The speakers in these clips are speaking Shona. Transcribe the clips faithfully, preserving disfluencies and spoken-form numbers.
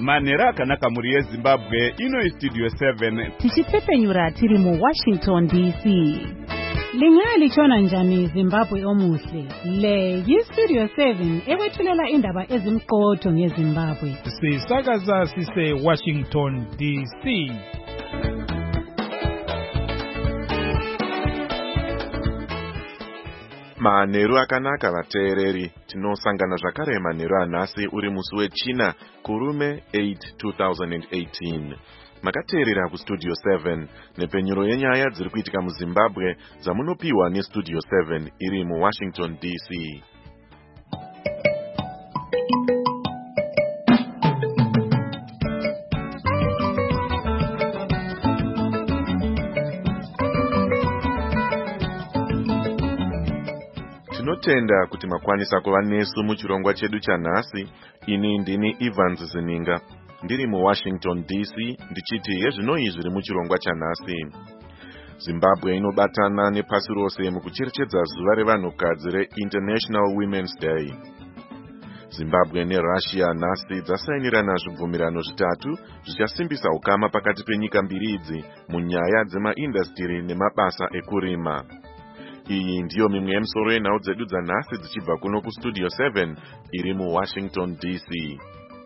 Manera akanaka muri yeZimbabwe ino Studio seven. Tichipfepenyura tiri mu Washington D C. Lingali chona njani Zimbabwe omuhle. Le yi-Studio seven ewethulela indaba ezimqotho ngeZimbabwe. Sisakaza sise Washington D C. Manheru akanaka vateereri, tinosangana zvakare manheru anhasi uri musi wechina kurume eight two thousand eighteen. Makateerera kuStudio seven nepenyuro yenyaya dziri kuitika muZimbabwe dzamunopiwa neStudio seven iri muWashington D C. Tinotenda kuti makwanisa kuva nesu muchirongwa chedu chanhasi. Ini ndini Evans Zininga, ndiri muWashington D C, ndichiti yezvinoi zviri muchirongwa chanhasi. Zimbabwe inobatana nepasi rose mukucherechedza zuva revanhukadzi reInternational Women's Day. Zimbabwe neRussia nhasi dzasainirana zvibvumirano zvitatu zvichasimbisa ukama pakati penyika mbiri idzi munyaya dzemaindastiri nemabasa ekurima. Iyi ndiyo mimwe yemisoro yenhau dzedu dzanhasi dzichibva kuno kuStudio seven iri muWashington D C.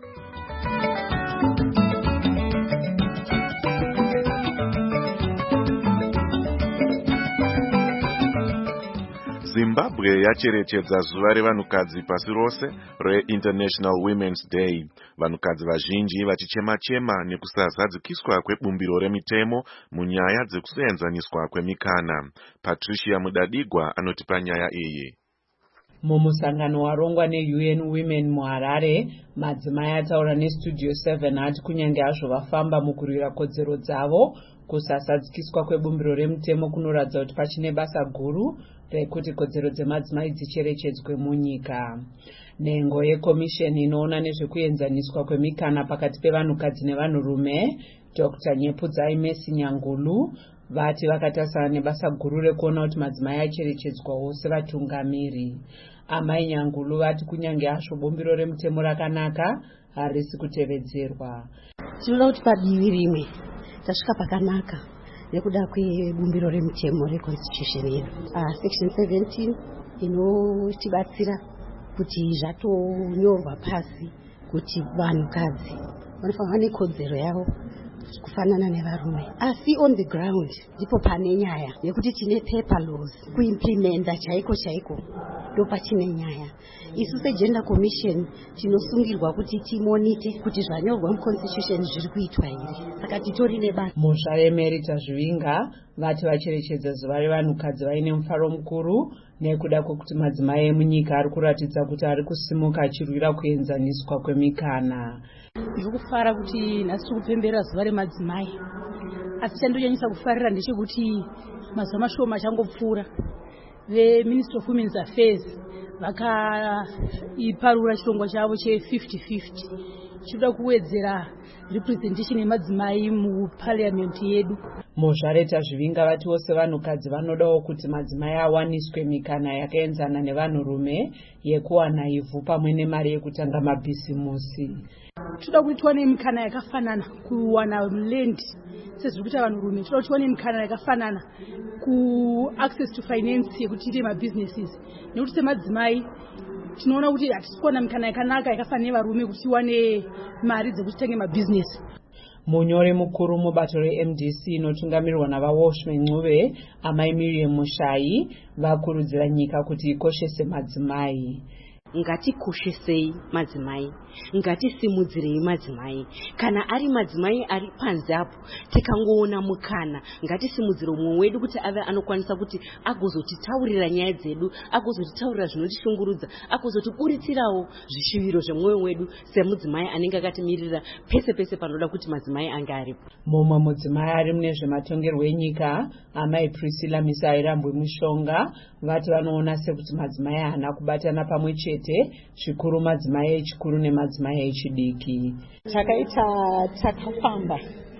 Zimbabwe yacherechedza zuva revanhukadzi pasi rose reInternational Women's Day. Vanhukadzi vazhinji vachichema-chema nekusazadzikiswa kwebumbiro remitemo munyaya dzekusenzaniswa kwemikana. Patricia Mudadigwa anotipa nyaya iyi. Mumusangano warongwa neU N Women muHarare, madzimai ataura neStudio seven ati kunyange hazvo vafamba mukurwira kodzero dzavo, kusasadzikiswa kwebumbiro remitemo kunoratidza kuti pachine basa guru rekuti kodzero dzemadzimai dzicherechedzwe munyika. Nhengo yekomisheni inoona nezvekuenzaniswa kwemikana pakati pevanhukadzi nevanhurume, Doctor Nyepudzai Messi Nyangulu, vati vakatasana nebasa guru rekuona kuti madzimai acherechedzwawo sevatungamiri. Amai Nyangulu vati kunyange hazvo bumbiro remitemo rakanaka, harisi kutevedzerwa. Tinoda kuti padivi rimwe tasvika pakanaka nekuda kwebumbiro remitemo reconstitution yedu. Uh, section seventeen inotibatsira kuti zvatonyorwa pasi kuti vanhukadzi vanofanira nekodzero yavo kufanana nevarume. Asi on the ground ndipo pane nyaya nekuti tine paper laws kuimplementa chaiko chaiko ndopachine nyaya. Isu seGender Commission tinosungirwa kuti timonite kuti zvanyorwa muconstitution zviri kuitwa here. Saka titori nebasa. Mhosva Emerita Zvivinga vati vacherechedza zuva revanhukadzi vaine mufaro mukuru nekuda kwekuti madzimai emunyika ari kuratidza kuti ari kusimuka achirwira kuenzaniswa kwemikana. Ndiri kufara kuti nhasi tiri kupemberera zuva remadzimai, asi chandonyanyisa kufarira ndechekuti mazuva mashoma achangopfuura veMinistry of Women's Affairs vakaiparura chirongwa chavo che-fifty fifty chinoda kuwedzera representation yemadzimai muparliament yedu. Mozvareta Zvivinga vati vose vanhukadzi vanodawo kuti madzimai awaniswe mikana yakaenzana nevanhurume yekuwana ivhu pamwe nemari yekutanga mabhisimusi. Toda kuti tiwane mikana yakafanana kuwana land sezviri kuita vanhurume. Toda kuti tiwane mikana yakafanana ku access to finance yekuti tiite mabusinesses. Nekuti semadzimai tinoona kuti hatisi kuwana mikana yakanaka yakafanana nevarume kuti tiwane mari dzekuti titenge mabusiness. Munyori mukuru mubato reM D C inotungamirirwa navaWashman Ncube, amai Miriam Mushai, vakurudzira nyika kuti ikoshese madzimai. Ngatikoshesei madzimai, ngatisimudzirei madzimai. Kana ari madzimai ari panze apo tikangoona mukana, ngatisimudzire umwe wedu kuti ave anokwanisa kuti agozotitaurira nyaya dzedu, agozotitaurira zvinotishungurudza, agozotibuditsirawo zvishuviro zvemwoyo wedu semudzimai anenge akatimirira pese pese panoda kuti madzimai ange aripo. Mumwe mudzimai ari mune zvematongerwo enyika, amai Priscilla Misairambwe Mushonga, vati vanoona sekuti madzimai haana kubatana pamwe chete, zvikuru madzimai echikuru nemadzimai echidiki. Takaita takafamba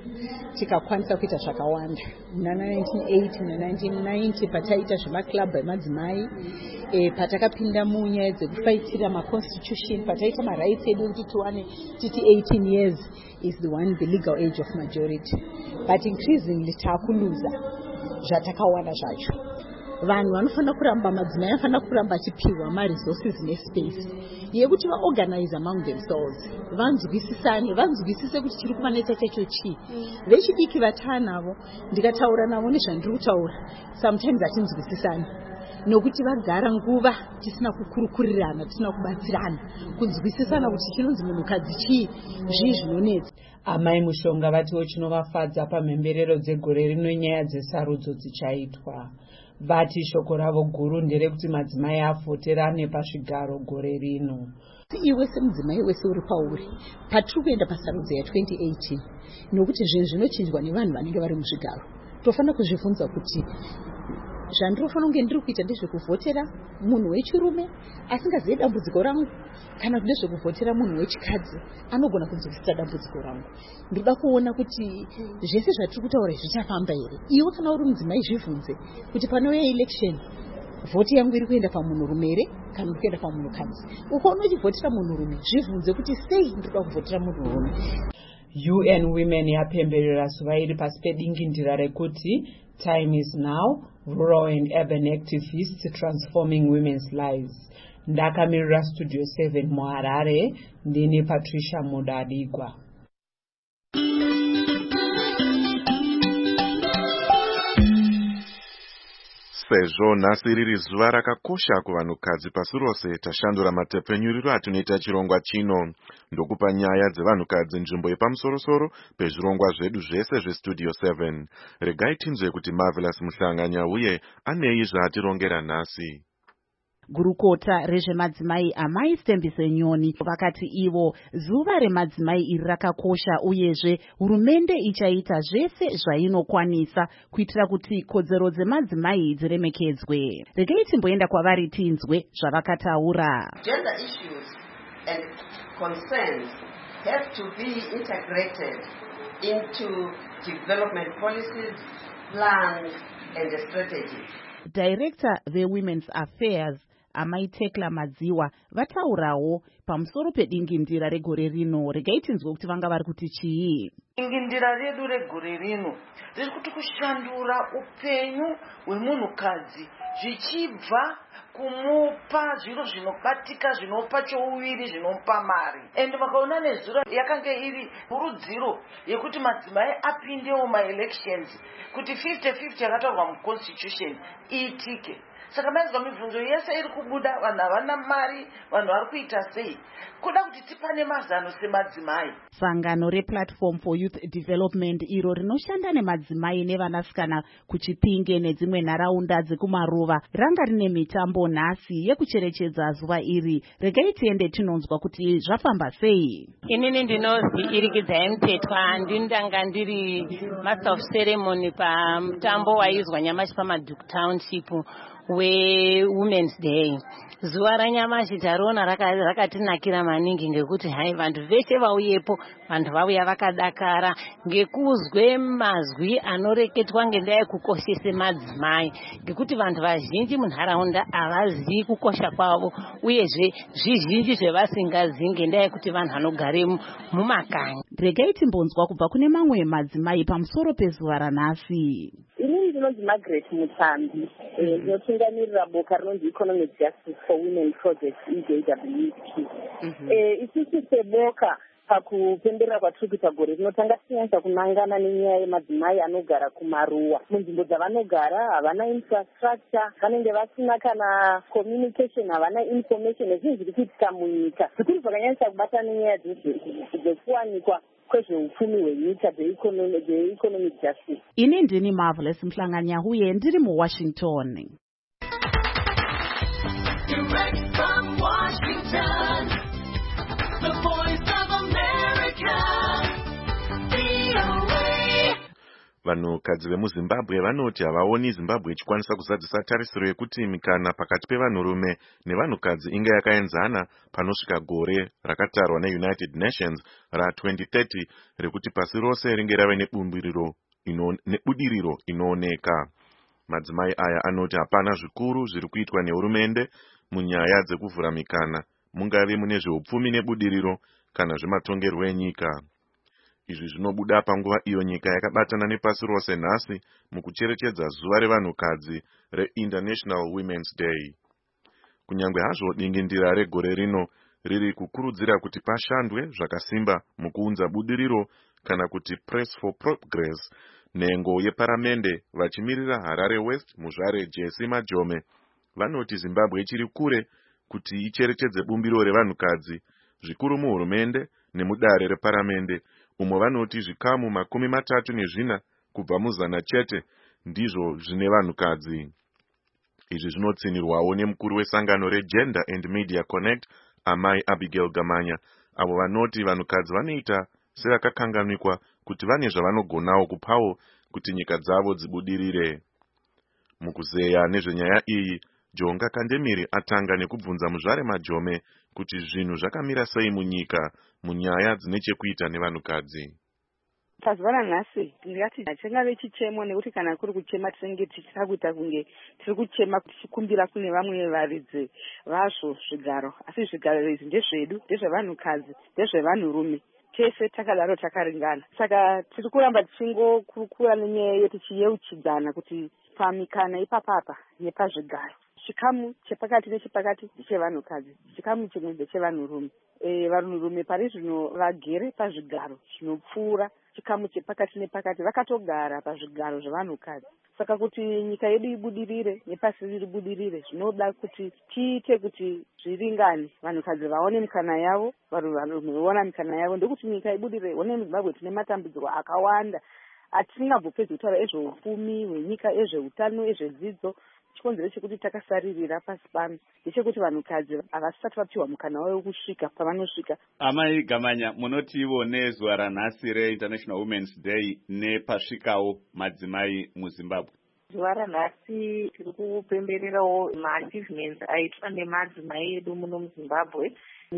tikakwanisa kuita zvakawanda. Muna nineteen eighty na-nineteen ninety pataita zvemaklabhu emadzimai, e, patakapinda munyaya dzekufaitira maconstitution, pataita marights edu kuti tiwane titi eighteen years is the one the legal age of majority, but increasingly taakuluza zvatakawana zvacho. Vanhu vanofanira kuramba, madzimai anofanira kuramba achipiwa ma-resources ne-space yekuti va-organize among themselves, vanzwisisane, vanzwisise kuti chiri kuvanetsa chacho chii. Vechidiki vataa navo, ndikataura navo nezvandiri kutaura, sometimes hatinzwisisane nokuti vagara nguva tisina kukurukurirana, tisina kubatsirana kunzwisisana kuti chinonzi munhukadzi chii, zvii zvinonetsa. Amai Mushonga vatiwo chinovafadza pamhemberero dzegore rino nyaya dzesarudzo dzichaitwa. Vati shoko ravo guru nderekuti madzimai afoterane pasvigaro gore rino. Iwe semudzimai wese uri pauri patiri kuenda pasarudzo ya twenty eighteen, nokuti zvinhu zvinochinjwa nevanhu vanenge vari muzvigaro, tofanira kuzvibvunza kuti zvandirofanira kunge ndiri kuita ndezvekuvhotera munhu wechirume asingazivi dambudziko rangu, kana kuti ndezvekuvhotera munhu wechikadzi anogona kunzwisisa dambudziko rangu. Ndoda kuona kuti zvese zvatiri kutaura zvichafamba here. Iwe kana uri mudzimai zvibvunze kuti panouya election vhoti yangu iri kuenda pamunhurume here kana iri kuenda pamunhukadzi. Ukaona uchivhotera munhurume zvibvunze kuti sei ndoda kuvhotera munhurume. U N Women yapemberera zuva iri pasi pedingindira rekuti Time is Now, Rural and Urban Activists Transforming Women's Lives. Ndakamirira Studio seven muHarare, ndini Patricia Mudadigwa. Sezvo nhasi riri zuva rakakosha kuvanhukadzi pasi rose, tashandura matepenyuriro atinoita chirongwa chino ndokupa nyaya dzevanhukadzi nzvimbo yepamusorosoro pezvirongwa zvedu zvese zvestudio seven. Regai tinzwe kuti Marvelous Muhlanganya uye anei zvaatirongera nhasi. Gurukota rezvemadzimai Amai Stembise Nyoni vakati ivo zuva remadzimai iri rakakosha uyezve hurumende ichaita zvese zvainokwanisa kuitira kuti kodzero dzemadzimai dziremekedzwe. Regai timboenda kwavari tinzwe zvavakataura. Gender issues and concerns have to be integrated into development policies, plans and strategies. Director veWomen's Affairs Amai Tekla Madziwa vataurawo pamusoro pedingindira regore rino. Regai tinzwe kuti vanga vari kuti chii. Dingindira redu regore rino riri kuti kushandura upenyu hwemunhukadzi zvichibva kumupa zviro zvinobatika, zvinopa chouviri, zvinopa mari. And vakaona nezuro yakanga iri kurudziro yekuti madzimai apindewo ma-elections kuti fifty fifty yakataurwa muconstitution iitike. Saka maizwa mibvunzo yese iri kubuda, vanhu havana mari, vanhu vari kuita sei, kuda kuti tipane mazano semadzimai. Sangano rePlatform for Youth Development iro rinoshanda nemadzimai nevanasikana kuChipinge nedzimwe nharaunda dzekumaruva ranga rine mitambo nhasi yekucherechedza zuva iri. Regai tiende tinonzwa kuti zvafamba sei. Inini ndinozvi Irikidzai Mtetwa, ndindanga ndiri Master of Ceremony pamutambo waizwa nyamashi paMaduku Township weWomen's Day. Zuva ranyamashi tariona rakatinakira maningi ngekuti hai vantu veshe vauyepo, vantu vauya vakadakara ngekuzwe mazwi anoreketwa ngendaa yekukoshese madzimai, ngekuti vantu vazhinji munharaunda havazivi kukosha kwavo uyezve zvizhinji zvevasingazii ngendaa yekuti vanhu vanogare mumakanyi. Regai timbonzwa kubva kune mamwe madzimai pamusoro pezuva ranhasi. Inini ndinonzi Margaret Mutambi, ndinotungamirira boka rinonzi Economic Justice for Women Project E J W P. Isusu seboka pakupemberera kwatiri kuita gore rinotanga tinyanya kunangana nenyaya yemadzimai anogara kumaruwa. Munzvimbo dzavanogara havana infrastructure, vanenge vasina kana communication, havana information ezvinhu zviri kuitika munyika. Zvikuru zvakanyanyisa kubata nenyaya dzekuwanikwa kwezveupfumi hwenyika dzeeconomic justice. Ini ndini Marvelous Muhlanganya uye ndiri muWashington. Direct from Washington, the voice of America, V O A. Vanhukadzi vemuZimbabwe vanoti havaoni Zimbabwe ichikwanisa kuzadzisa tarisiro yekuti mikana pakati pevanhurume nevanhukadzi inge yakaenzana panosvika gore rakatarwa neUnited Nations ra twenty thirty rekuti pasi rose ringe rave nebumbiriro ino, nebudiriro inooneka. Madzimai aya anoti hapana zvikuru zviri kuitwa nehurumende munyaya dzekuvhura mikana, mungave mune zveupfumi nebudiriro kana zvematongerwo enyika. Izvi zvinobuda panguva iyo nyika yakabatana nepasi rose nhasi mukucherechedza zuva revanhukadzi reInternational Women's Day. Kunyangwe hazvo dingindira regore rino riri kukurudzira kuti pashandwe zvakasimba mukuunza budiriro kana kuti Press for Progress, nhengo yeparamende vachimirira Harare West muzvare Jesse Majome vanoti Zimbabwe ichiri kure kuti icherechedze bumbiro revanhukadzi, zvikuru muhurumende nemudare reparamende, umo vanoti zvikamu makumi matatu nezvina kubva muzana chete ndizvo zvine vanhukadzi. Izvi zvinotsinirwawo nemukuru wesangano reGender and Media Connect, Amai Abigail Gamanya, avo vanoti vanhukadzi vanoita sevakakanganikwa kuti vane zvavanogonawo kupawo kuti nyika dzavo dzibudirire. Mukuzeya nezvenyaya iyi, Jonga Kandemiri atanga nekubvunza muzvare Majome kuti zvinhu zvakamira sei munyika munyaya dzine chekuita nevanhukadzi. Pazuva ranhasi ndingati chingave chichemo, nekuti kana kuri kuchema tinenge tichida kuita kunge tiri kuchema tichikumbira kune vamwe varidzi vazvo zvigaro, asi zvigaro izvi ndezvedu, ndezvevanhukadzi, ndezvevanhurume, tese takadaro takaringana. Saka tiri kuramba tichingokurukura nenyaya yedu tichiyeuchidzana kuti pamikana ipapapa yepazvigaro, chikamu chepakati nechepakati ndechevanhukadzi, chikamu chimwe ndechevanhurume. E, vanhurume pari zvino vagere pazvigaro zvinopfuura chikamu chepakati nepakati, vakatogara pazvigaro zvevanhukadzi. Saka kuti nyika yedu ibudirire nepasi riri budirire, zvinoda kuti tiite kuti zviringane, vanhukadzi vaone mikana yavo, vanhurume vaona mikana yavo, ndokuti nyika ibudirire. One muZimbabwe tine matambudziko akawanda atisingambopedzi kutaura ezveupfumi hwenyika, ezveutano, ezvedzidzo. Chikonzero chekuti takasaririra pasi pano ndechekuti vanhukadzi havasati vapiwa mukana wavo kusvika pavanosvika. Amai Gamanya, munotiwo nezuva ranhasi reInternational Women's Day nepasvikawo madzimai muZimbabwe. Zuva ranhasi tiri kupembererawo maachievements aitwa nemadzimai edu muno muZimbabwe,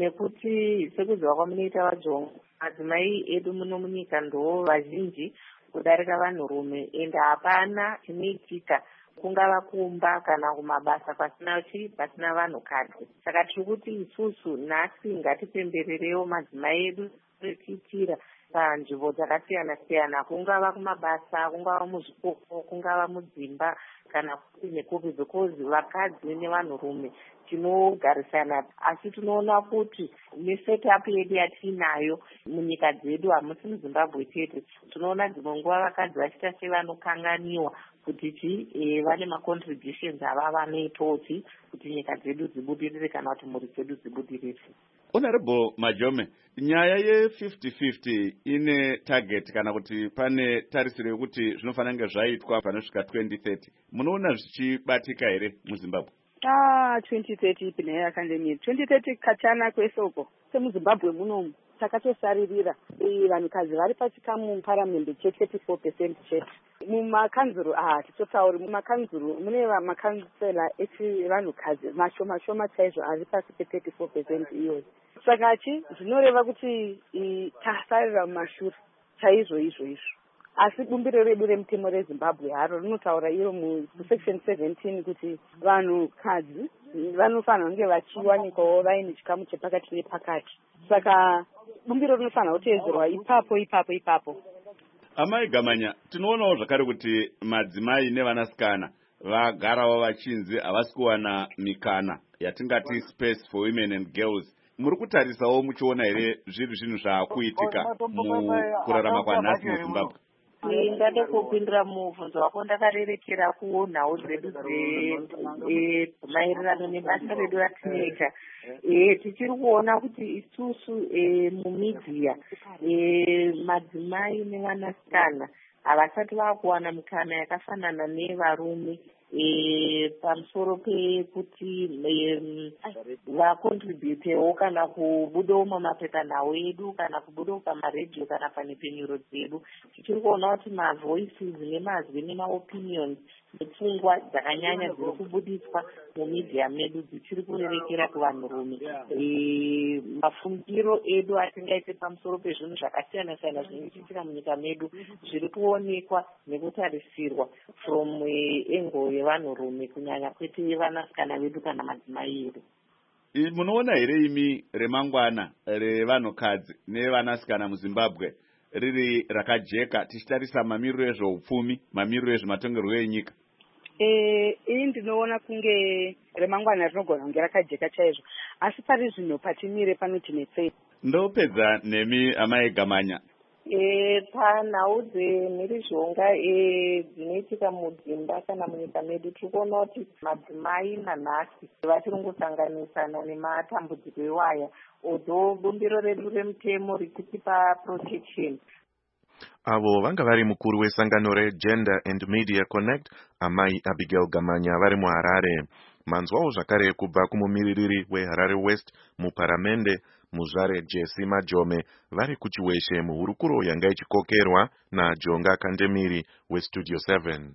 nekuti sekuziva kwamunoita vaJonga, madzimai edu muno munyika ndo vazhinji kudarika vanhurume, ende hapana chinoitika kungava kumba kana kumabasa pasina chi pasina vanhukadzi. Saka tiri kuti isusu nhasi ngatipembererewo madzimai edu tichitira panzvimbo dzakasiyana siyana, kungava kumabasa, kungava muzvikoro, kungava mudzimba kana kuti nekupi, because vakadzi nevanhurume tinogarisana, asi tinoona kuti nesetup yedu yatinayo munyika dzedu, hamusi muZimbabwe chete, tinoona dzimwe nguva vakadzi vachiita sevanokanganiwa kuti chi e, vane macontributions ava vanoitoti kuti nyika dzedu dzibudirire kana kuti mhuri dzedu dzibudirire. Honorable Majome, nyaya ye fifty fifty ine target kana kuti pane tarisiro yekuti zvinofanira kunge zvaitwa panosvika twenty thirty, munoona zvichibatika here muZimbabwe? Ah, twenty thirty ipi nayo yakandemira. twenty thirty kachana kwese uko semuZimbabwe munomu takatosaririra vanhukadzi vari pachikamu muparamende che thirty-four percent chete. Mumakanzuro ah titotauri mumakanzuro mune makansela echivanhukadzi mashoma shoma chaizvo ari pasi pe thirty-four percent iyoyo. Saka chi zvinoreva kuti tasarira mumashure chaizvo izvo izvo. Asi bumbiro redu remutemo reZimbabwe haro rinotaura iro musection seventeen kuti vanhukadzi vanofanira kunge vachiwanikwawo vaine chikamu chepakati nepakati. Saka bumbiro rinofanira kuteedzerwa ipapo ipapo ipapo. Amai Gamanya, tinoonawo zvakare kuti madzimai nevanasikana vagarawo vachinzi havasi kuwana mikana yatingati space for women and girls. Muri kutarisawo muchiona here zviri zvinhu zvaakuitika mukurarama kwanhasi muZimbabwe? Ndingade kupindura mubvunzo wako ndakarerekera kunhau dzedu maererano nebasa redu ratinoita. Tichiri kuona kuti isusu mumedia madzimai nevanasikana havasati vakuwana mikana yakafanana nevarume e, pamusoro pekuti vakontributewo kana kubudawo mamapepanhau edu kana kubudawo pamaredhiyo kana panhepfenyuro dzedu. tichiri kuona kuti mavoices nemazwi nemaopinions nepfungwa dzakanyanya dziri kubudiswa mumedia medu dzichiri kurerekera kuvanhurume. E, mafungiro edu atingaite pamusoro pezvinhu zvakasiyana siyana zvinoitika munyika medu zviri kuonekwa nekutarisirwa from engo yevanhurume kunyanya kwete vanasikana vedu kana madzimai edu. Munoona here imi remangwana revanhukadzi nevanasikana muZimbabwe riri rakajeka tichitarisa mamiriro ezveupfumi, mamiriro ezvematongerwo enyika? Eh, ini ndinoona kunge remangwana rinogona kunge rakajeka chaizvo, asi pari zvino patimire panotinetsei. Ndopedza nemi amai Gamanya. E, panhau dzemhirizhonga e, dzinoitika mudzimba kana munyika medu tiri kuona kuti madzimai nanhasi vachiri kungosanganisana nematambudziko ewaya, although bumbiro redu remutemo richitipa protection. Avo vanga vari mukuru wesangano reGender and Media Connect, amai Abigail Gamanya vari muHarare. Manzwawo zvakare kubva kumumiririri weHarare West muparamende muzvare Jesse Majome vari kuchiweshe muhurukuro yanga ichikokerwa naJonga Kandemiri weStudio seven.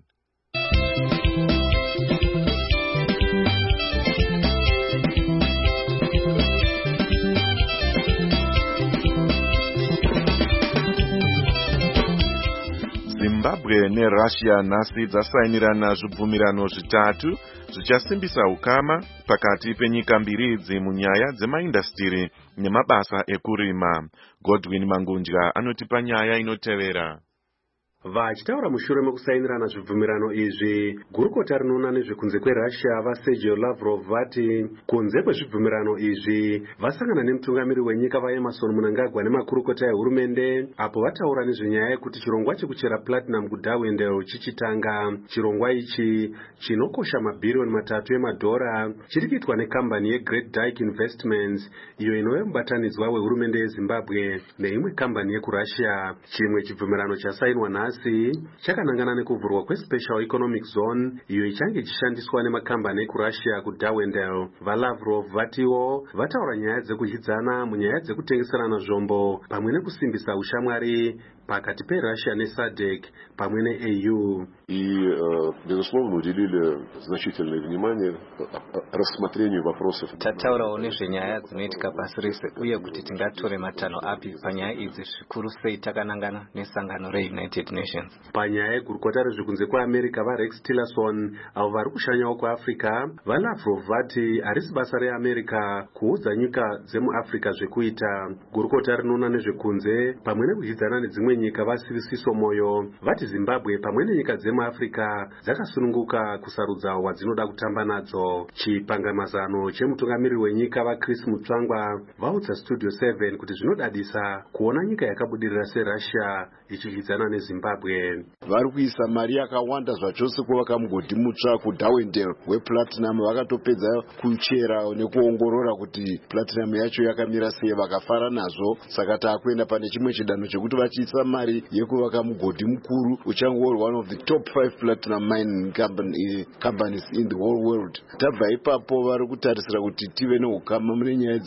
Zimbabwe neRussia nhasi dzasainirana zvibvumirano zvitatu zvichasimbisa ukama pakati penyika mbiri idzi munyaya dzemaindastiri nemabasa ekurima. Godwin Mangunja anotipa nyaya inotevera. Vachitaura mushure mekusainirana zvibvumirano izvi, gurukota rinoona nezvekunze kweRussia vaSergei Lavrov vati kunze kwezvibvumirano izvi vasangana nemutungamiri wenyika vaEmerson Mnangagwa nemakurukota ehurumende apo vataura nezvenyaya yekuti chirongwa chekuchera platinum kuDarwendale chichitanga. Chirongwa ichi chinokosha mabhiriyoni matatu emadhora chiri kuitwa nekambani yeGreat Dyke Investments iyo inova mubatanidzwa wehurumende yeZimbabwe neimwe kambani yekuRussia. Chimwe chibvumirano chasainwa nhasi chakanangana nekuvhurwa kweSpecial Economic Zone iyo ichange ichishandiswa nemakambani ekuRussia kuDarwendale. VaLavrov vatiwo vataura nyaya dzekudyidzana munyaya dzekutengeserana zvombo pamwe nekusimbisa ushamwari pakati peRussia neSADC pamwe neA U. И, безусловно, уделили значительное внимание рассмотрению вопросов. Tataurawo nezvenyaya dzinoitika pasi rese uye kuti tingatore matanho api panyaya idzi zvikuru sei takanangana nesangano reUnited Nations. Panyaya yegurukota rezvekunze kweAmerica vaRex Tillerson avo vari kushanyawo kuAfrica, vaLavrov vati harisi basa reAmerica kuudza nyika dzemuAfrica zvekuita. Gurukota rinoona nezvekunze pamwe nekudyidzana nedzimwe nyika vaSivisiso Moyo vati Zimbabwe pamwe nenyika dzemuAfrica dzakasununguka kusarudza wadzinoda kutamba nadzo. Chipangamazano chemutungamiriri wenyika vaChris Mutsvangwa vaudza Studio seven kuti zvinodadisa kuona nyika yakabudirira seRussia ichidyidzana neZimbabwe. Vari kuisa mari yakawanda zvachose kuvaka mugodhi mutsva kuDarwendale weplatinum, vakatopedza kuchera nekuongorora kuti platinum yacho yakamira sei, vakafara nazvo. Saka taakuenda pane chimwe chidanho chekuti vachiisa mari yekuvaka mugodhi mukuru uchangova one of the top five platinum mining company, uh, companies in the whole world. Tabva ipapo vari kutarisira kuti tive neukama mune nyaya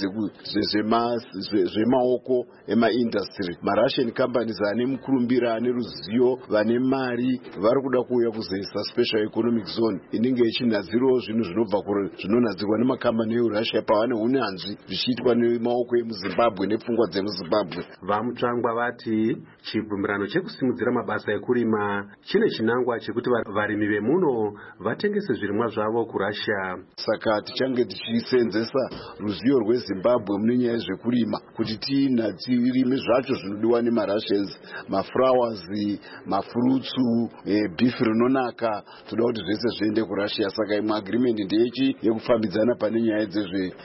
zvemaoko emaindustry. MaRussian companies ane mukurumbira, ane ruzivo, vane mari vari kuda kuuya kuzoisa Special Economic Zone inenge ichinadzirawo zvinhu zvinobva zvinonadzirwa nemakambani eUrussia pavane unyanzvi zvichiitwa nemaoko emuZimbabwe nepfungwa dzemuZimbabwe. VaMutsvangwa vati chibvumirano chekusimudzira mabasa ekurima chine chinangwa chekuti varimi vemuno vatengese zvirimwa zvavo kuRussia. Saka tichange tichisenzesa ruzivo rweZimbabwe mune nyaya zvekurima kuti tinadzirime zvacho zvinodiwa nemaRussians, maflowers, mafurutsu, eh, beef rinonaka, toda kuti zvese zviende kuRussia. Saka imwe agreement ndeyechi yekufambidzana pane nyaya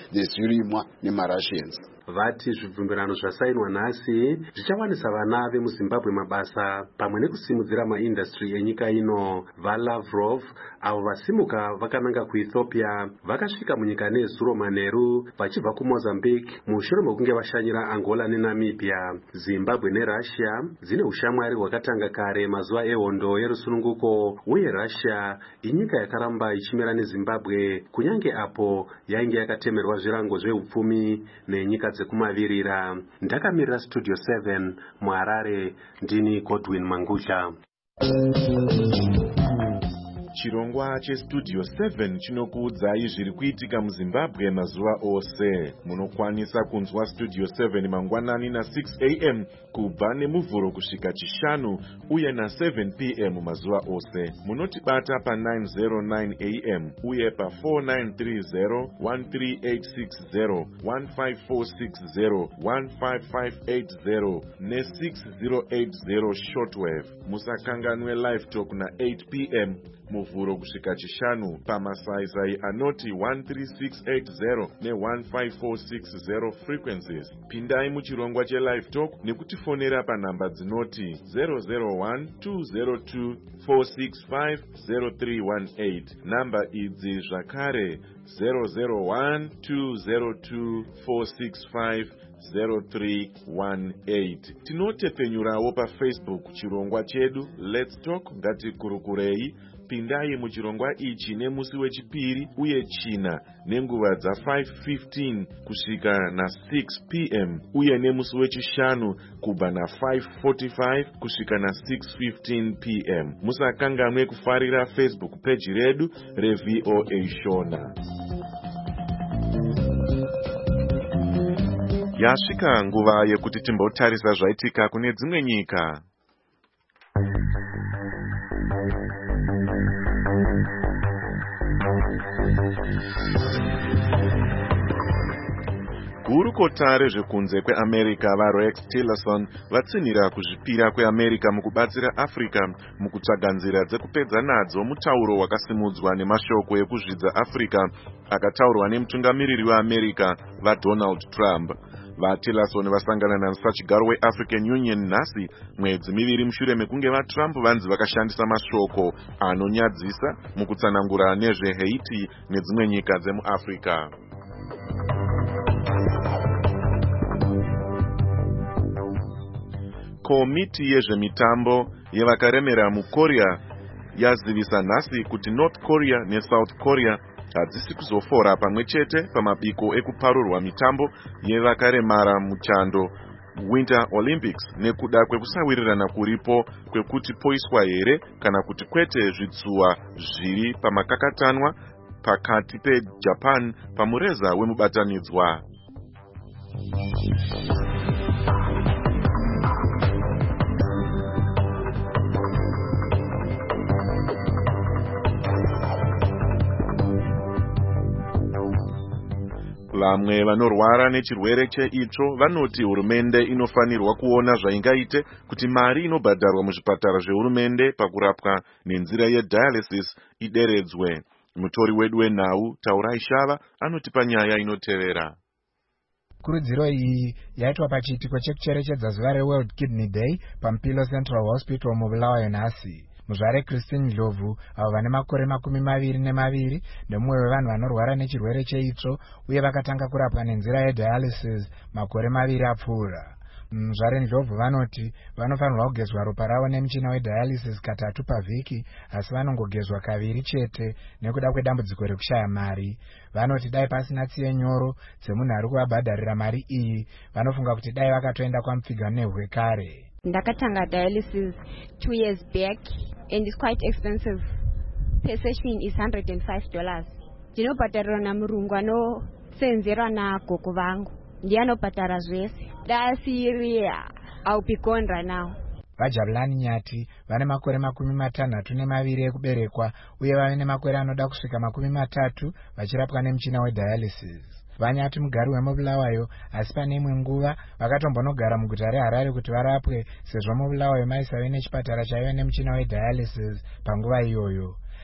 dzezvirimwa nemaRussians. Vati zvibvumirano zvasainwa nhasi zvichawanisa vana muzimbabwe mabasa pamwe nekusimudzira maindastry enyika ino. vaLavrov avo vasimuka vakananga kuethiopia vakasvika munyika nezuro manheru vachibva kumozambique mushure mekunge vashanyira angola nenamibia. zimbabwe nerussia dzine ushamwari hwakatanga kare mazuva ehondo yerusununguko, uye russia inyika yakaramba ichimera nezimbabwe kunyange apo yainge yakatemerwa zvirango zveupfumi nenyika dzekumavirira. Ndakamirira Studio seven muHarare, ndini Godwin Mangusha. Chirongwa cheStudio seven chinokuudzai zviri kuitika muZimbabwe mazuva ose. Munokwanisa kunzwa Studio seven mangwanani na six a m kubva nemuvhuro kusvika chishanu uye na seven p m mazuva ose. Munotibata pa nine oh nine a m uye pa four nine three zero, one three eight six zero, one five four six zero, one five five eight zero ne six zero eight zero shortwave. Musakanganwe live talk na eight p m muvhuro kusvika chishanu pamasaisai anoti one three six eight zero ne one five four six zero frequencies. Pindai muchirongwa chelive talk nekutifonera panhamba dzinoti zero zero one two zero two four six five zero three one eight. Namba idzi zvakare zero zero one two zero two four six five zero three one eight. Tinotepenyurawo paFacebook chirongwa chedu Let's Talk ngatikurukurei. Pindai muchirongwa ichi nemusi wechipiri uye china nenguva dza five fifteen kusvika na six p m uye nemusi wechishanu kubva na five forty-five kusvika na six fifteen p m. Musakanganwe kufarira Facebook page redu reV O A Shona. Yasvika nguva yekuti timbotarisa zvaitika kune dzimwe nyika. Gurukota rezvekunze kweAmerica vaRex Tillerson vatsinhira kuzvipira kweAmerica mukubatsira Africa mukutsvaga nzira dzekupedza nadzo mutauro wakasimudzwa nemashoko ekuzvidza Africa akataurwa nemutungamiriri weAmerica vaDonald Trump. VaTillerson vasangana namusachigaro weAfrican Union nhasi mwedzi miviri mushure mekunge vaTrump vanzi vakashandisa mashoko anonyadzisa mukutsanangura nezveHaiti nedzimwe nyika dzemuAfrica. Komiti yezvemitambo yevakaremera muKorea yazivisa nhasi kuti North Korea neSouth Korea hadzisi kuzofora pamwe chete pamabiko ekuparurwa mitambo yevakaremara muchando Winter Olympics nekuda kwekusawirirana kuripo kwekuti poiswa here kana kuti kwete zvitsuwa zviri pamakakatanwa pakati peJapan pamureza wemubatanidzwa. Vamwe vanorwara nechirwere cheitsvo vanoti hurumende inofanirwa kuona zvaingaite kuti mari inobhadharwa muzvipatara zvehurumende pakurapwa nenzira yedialysis ideredzwe. Mutori wedu wenhau Taurai Shava anotipa nyaya inotevera. Kurudziro iyi yaitwa pachiitiko chekucherechedza zuva reWorld Kidney Day paMpilo Central Hospital muBulawayo nhasi. Muzvare Christine Ndlovu avo vane makore makumi maviri nemaviri nemumwe wevanhu vanorwara nechirwere cheitsvo uye vakatanga kurapwa nenzira yedialysis makore maviri apfuura. Muzvare Ndlovu vanoti vanofanirwa kugezwa ropa ravo nemuchina wedialysis katatu pavhiki asi vanongogezwa kaviri chete nekuda kwedambudziko rekushaya mari. Vanoti dai pasina tsiye nyoro dzemunhu ari kuvabhadharira mari iyi vanofunga kuti dai vakatoenda kwamupfigano nehwe kare. Ndakatanga dialysis two years back and it's quite expensive. Per session is one hundred five dollars. Ndinobhadharira namurungu anosenzera nagogo vangu. Ndiye anobhadhara zvese. Dasiriya. I'll be gone right now. Vajabulani Nyati vane makore makumi matanhatu nemaviri ekuberekwa uye vave nemakore anoda kusvika makumi matatu vachirapwa nemuchina wedialysis. Vanyati mugari wemuBulawayo asi pane imwe nguva vakatombonogara muguta reHarare kuti varapwe sezvo muBulawayo maisave nechipatara chaive nemuchina wedialysis panguva iyoyo.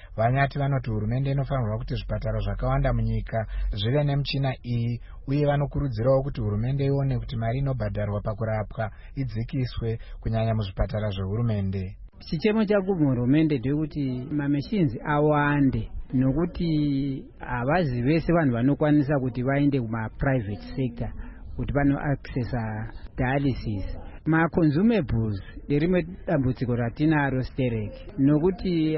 Vanyati vanoti hurumende inofanirwa kuti zvipatara zvakawanda munyika zvive nemichina iyi, uye vanokurudzirawo kuti hurumende ione kuti mari inobhadharwa pakurapwa idzikiswe kunyanya muzvipatara zvehurumende. Chichemo changu muhurumende ndekuti mamachines awande, nokuti havazi vese vanhu vanokwanisa kuti vaende kuma-private sector kuti vano accessa dialysis. Ma-consumables nderimwe dambudziko ratinaro stereki, nokuti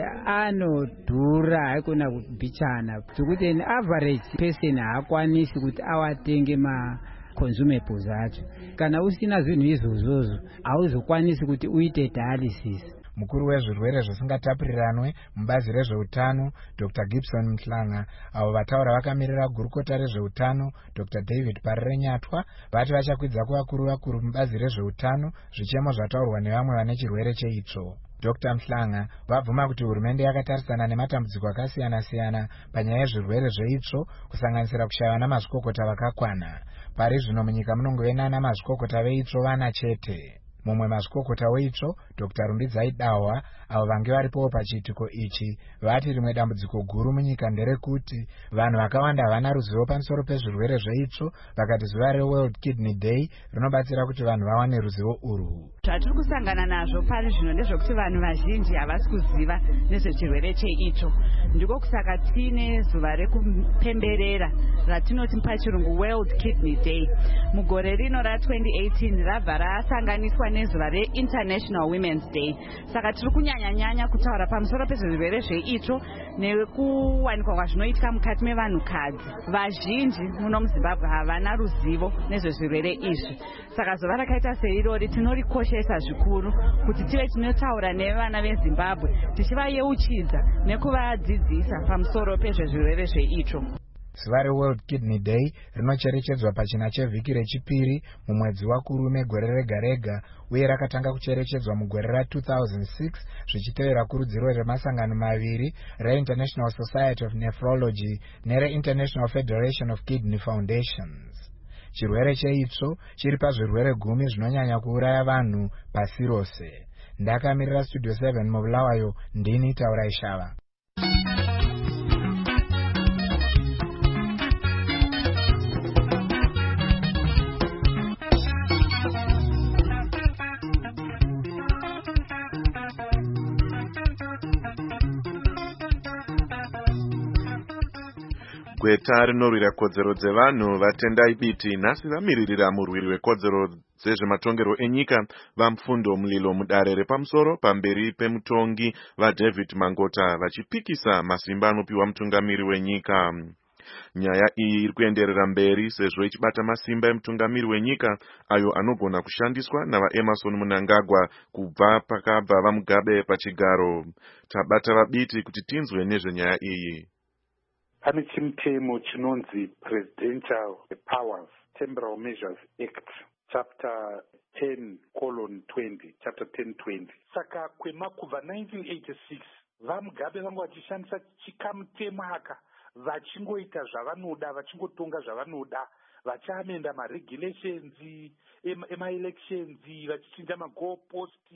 anodhura haikona kubhichana, zvekuti an average person haakwanisi kuti awatenge ma-consumables acho. Kana usina zvinhu izvozvozvo hauzokwanisi kuti uite dialysis. Mukuru wezvirwere zvisingatapurirwanwe mubazi rezveutano Doctor Gibson Mhlanga, avo vataura vakamirira gurukota rezveutano Doctor David Parirenyatwa, vati vachakwidza kuvakuru vakuru mubazi rezveutano zvichemo zvataurwa nevamwe vane chirwere cheitsvo. Doctor Mhlanga vabvuma kuti hurumende yakatarisana nematambudziko akasiyana-siyana panyaya yezvirwere zveitsvo, kusanganisira kushaya namazvikokota vakakwana. Pari zvino munyika munongove nana mazvikokota veitsvo vana chete. Mumwe mazvikokota weitsvo Doctor Rumbidzai Dahwa, avo vange varipowo pachiitiko ichi, vati rimwe dambudziko guru munyika nderekuti vanhu vakawanda havana ruzivo pamusoro pezvirwere zveitsvo, vakati zuva reWorld Kidney Day rinobatsira kuti vanhu vawane ruzivo urwu. Zvatiri kusangana nazvo pari zvino ndezvekuti vanhu vazhinji havasi kuziva nezvechirwere cheitsvo. Ndiko kusaka tine zuva rekupemberera ratinoti pachirungu World Kidney Day. Mugore rino ra-twenty eighteen rabva rasanganiswa nezuva re-International Women's Day. Saka tiri kunyanya-nyanya kutaura pamusoro pezvirwere zveitsvo nekuwanikwa kwazvinoitika mukati mevanhukadzi. Vazhinji muno muZimbabwe havana ruzivo nezvezvirwere izvi. Saka zuva rakaita seirori tinorikoshesa zvikuru kuti tive tinotaura nevana veZimbabwe tichivayeuchidza nekuvadzidzisa pamusoro pezvezvirwere zveitsvo. Zuva reWorld Kidney Day rinocherechedzwa pachina chevhiki rechipiri mumwedzi waKurume gore rega rega, uye rakatanga kucherechedzwa mugore ra-two thousand six zvichitevera kurudziro remasangano maviri reInternational Society of Nephrology nereInternational Federation of Kidney Foundations. Chirwere cheitsvo chiri pazvirwere gumi zvinonyanya kuuraya vanhu pasi rose. Ndakamirira Studio seven muBulawayo, ndini Taurai Shava. Gweta rinorwira kodzero dzevanhu vatendai biti nhasi vamiririra murwiri wekodzero dzezvematongerwo enyika vamfundo mulilo mudare repamusoro pamberi pemutongi vaDavid Mangota vachipikisa masimba anopiwa mutungamiri wenyika. Nyaya iyi iri kuenderera mberi sezvo ichibata masimba emutungamiri wenyika ayo anogona kushandiswa navaEmerson Mnangagwa kubva pakabva vaMugabe pachigaro. Tabata vabiti kuti tinzwe nezvenyaya iyi. Pane chimutemo chinonzi Presidential Powers Temporal Measures Act chapter ten colon twenty chapter ten twenty. Saka kwemakubva nineteen eighty-six vaMugabe vanga vachishandisa chikamutemo aka vachingoita zvavanoda, vachingotonga zvavanoda, vachiamenda maregulations ema-elections, vachichinja magoalpost,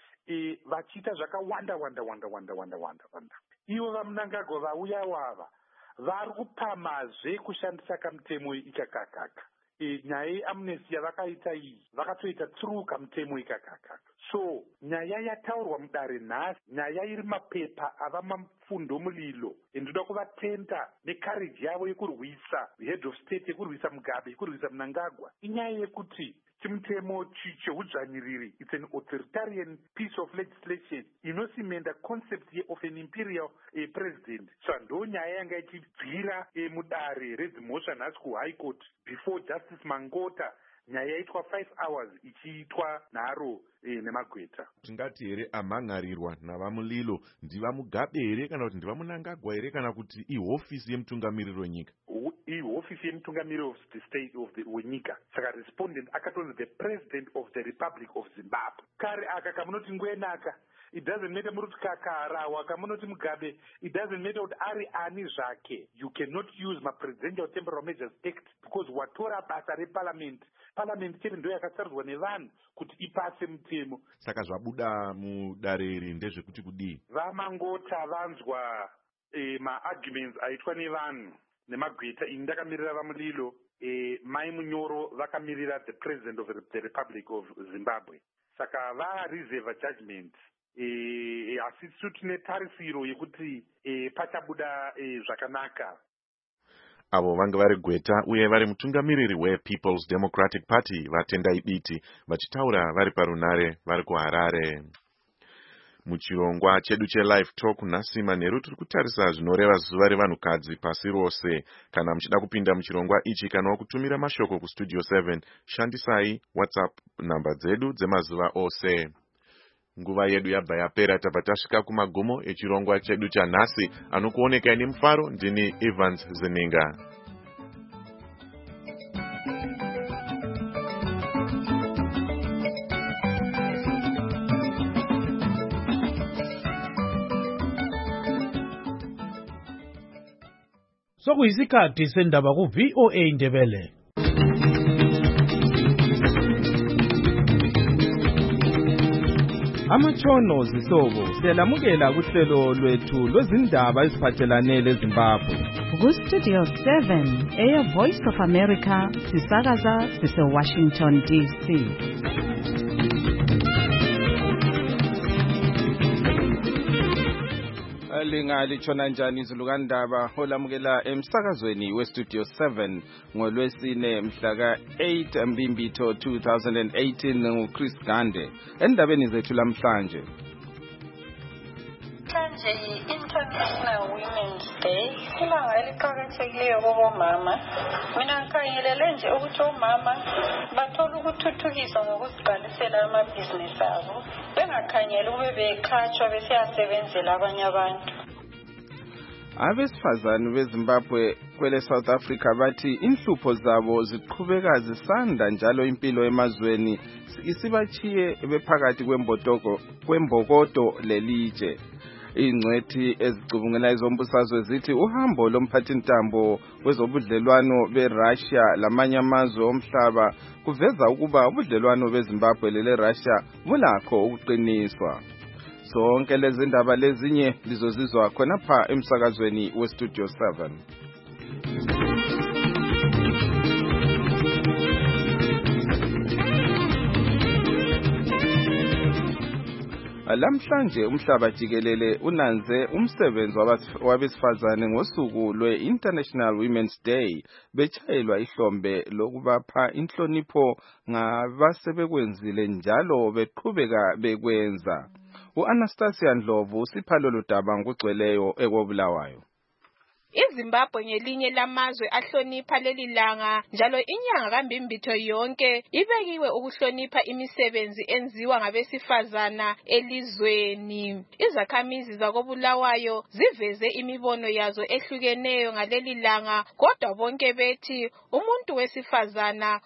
e, vachiita zvakawanda wanda wanda wanda wanda wanda wanda. Ivo vaMnangagwa vauya wava vari kupamazve kushandisa kamutemo ikakakaka. E, nyaya yeamnesty yavakaita iyi vakatoita through kamutemo ikakakaka. So nyaya yataurwa mudare nhasi, nyaya iri mapepa ava mafundo mulilo, ndoda kuvatenda necourage yavo yekurwisa head of state, yekurwisa Mugabe, yekurwisa Mnangagwa. Inyaya yekuti chimutemo chehudzvanyiriri, it's an authoritarian piece of legislation inosimenda concept of an imperial eh, president. So ndo nyaya yanga ichibvira eh, mudare redzimhosva nhasi kuhigh court before Justice Mangota, nyaya yaitwa five hours ichiitwa nharo eh, nemagweta. Tingati here amhangarirwa navamulilo ndivaMugabe here kana kuti ndivaMnangagwa here kana kuti ihofisi yemutungamiriri wenyika? Ihofisi yemutungamiriri of the state of the wenyika. Saka respondent akatonzi the president of the Republic of Zimbabwe. Kare aka kamunoti ngwenaka, it doesn't matter muruti kakarawa kamunoti Mugabe, it doesn't matter kuti ari ani zvake. You cannot use my Presidential Temporal Measures Act because watora basa reparliament. Parliament chete ndo yakatsarudzwa nevanhu kuti ipase mutemo. Saka zvabuda mudare iri ndezvekuti kudii? VaMangota vanzwa eh, ma-arguments aitwa nevanhu nemagweta. ini ndakamirira vamulilo, eh, mai munyoro vakamirira the president of the Republic of Zimbabwe. Saka vareserve judgment. Eh, asi tisu tine tarisiro yekuti eh, pachabuda eh, zvakanaka. Avo vanga vari Gweta uye vari mutungamiriri wePeople's Democratic Party vatendai biti vachitaura vari parunare vari kuHarare. Muchirongwa chedu cheLive Talk nhasi manheru tiri kutarisa zvinoreva zuva revanhukadzi pasi rose. Kana muchida kupinda muchirongwa ichi kana wakutumira mashoko kustudio seven, shandisai WhatsApp namba dzedu dzemazuva ose. Nguva yedu yabva yapera, tabva tasvika kumagumo echirongwa chedu chanhasi. Anokuonekai nemufaro ndini Evans Zeninga. Sokuyisikhathi sendaba ku V O A Ndebele. Amatshono zihlobo siyalamukela kuhlelo lwethu lwezindaba eziphathelane leZimbabwe. Ku-Studio seven, Air Voice of America, sisakaza sise-Washington D C. Lingalishona njani izulu kandaba olamukela emsakazweni weStudio seven ngolwesine mhla ka eight Mbimbitho two thousand eighteen nguChris Gande. Endabeni zethu lamhlanje, manje i-International Women's Day, ilanga eliqakathekileyo kubomama. Mina ngikhangelele nje ukuthi omama bathola ukuthuthukiswa ngokuziqalisela amabhizinisi abo, bengakhangeli ukube bekhatshwa besiyasebenzela abanye abantu. abesifazane beZimbabwe kwele South Africa bathi inhlupho zabo ziqhubeka zisanda njalo impilo emazweni isibachiye bephakathi kwembotoko kwembokodo lelitshe. Ingcwethi ezicubungela izombusazwe zithi uhambo lomphathintambo wezobudlelwano beRussia lamanye amazwe omhlaba kuveza ukuba ubudlelwano beZimbabwe leleRussia bulakho ukuqiniswa. Sonke lezi ndaba lezinye lizozizwa khona pha emsakazweni weStudio seven. Lamhlanje umhlaba jikelele unanze umsebenzi wabesifazane ngosuku lwe-International Women's Day betshayelwa ihlombe lokubapha inhlonipho ngabasebekwenzile njalo beqhubeka bekwenza. U-Anastasia Ndlovu usipha lolu daba ngokugcweleyo ekobulawayo. iZimbabwe ngelinye lamazwe ahlonipha leli langa njalo inyanga kaMbimbitho yonke ibekiwe ukuhlonipha imisebenzi enziwa ngabesifazana elizweni. Izakhamizi zakobulawayo ziveze imibono yazo ehlukeneyo ngaleli langa, kodwa bonke bethi umuntu wesifazana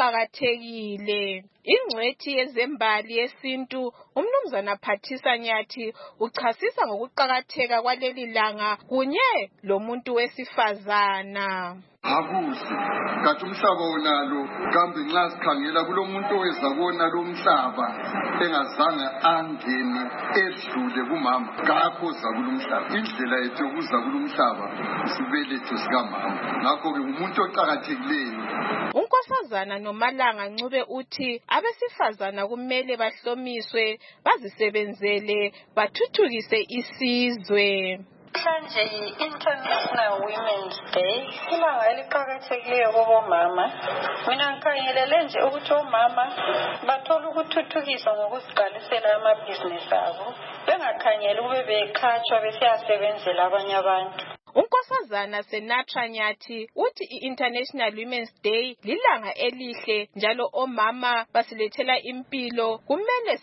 uqakathekile. Ingcwethi yezembali yesintu uMnumzana Phathisa Nyathi uchasisa ngokuqakatheka kwaleli langa kunye lomuntu wesifazana. Akuhle kathi umhlaba wonalo kambe nxa sikhangela kulo muntu oweza kona lo mhlaba engazange angene edlule kumama ngakho za kulo mhlaba. Indlela yethu yokuza kulo mhlaba sibeletho sikamama, ngakho ke umuntu oqhakathekileyo. Unkosazana Nomalanga Ncube uthi abesifazana kumele bahlomiswe, bazisebenzele, bathuthukise isizwe. Manje i-International Women's Day, ilanga eliqakathekileyo kubomama. Mina ngikhangelele nje ukuthi omama bathola ukuthuthukiswa ngokuziqalisela amabhizinisi abo, bengakhangeli ukube bekhatshwa besiyasebenzela abanye abantu. Unkosazana Senatra Nyathi uthi i-International Women's Day lilanga elihle njalo omama basilethela impilo, kumele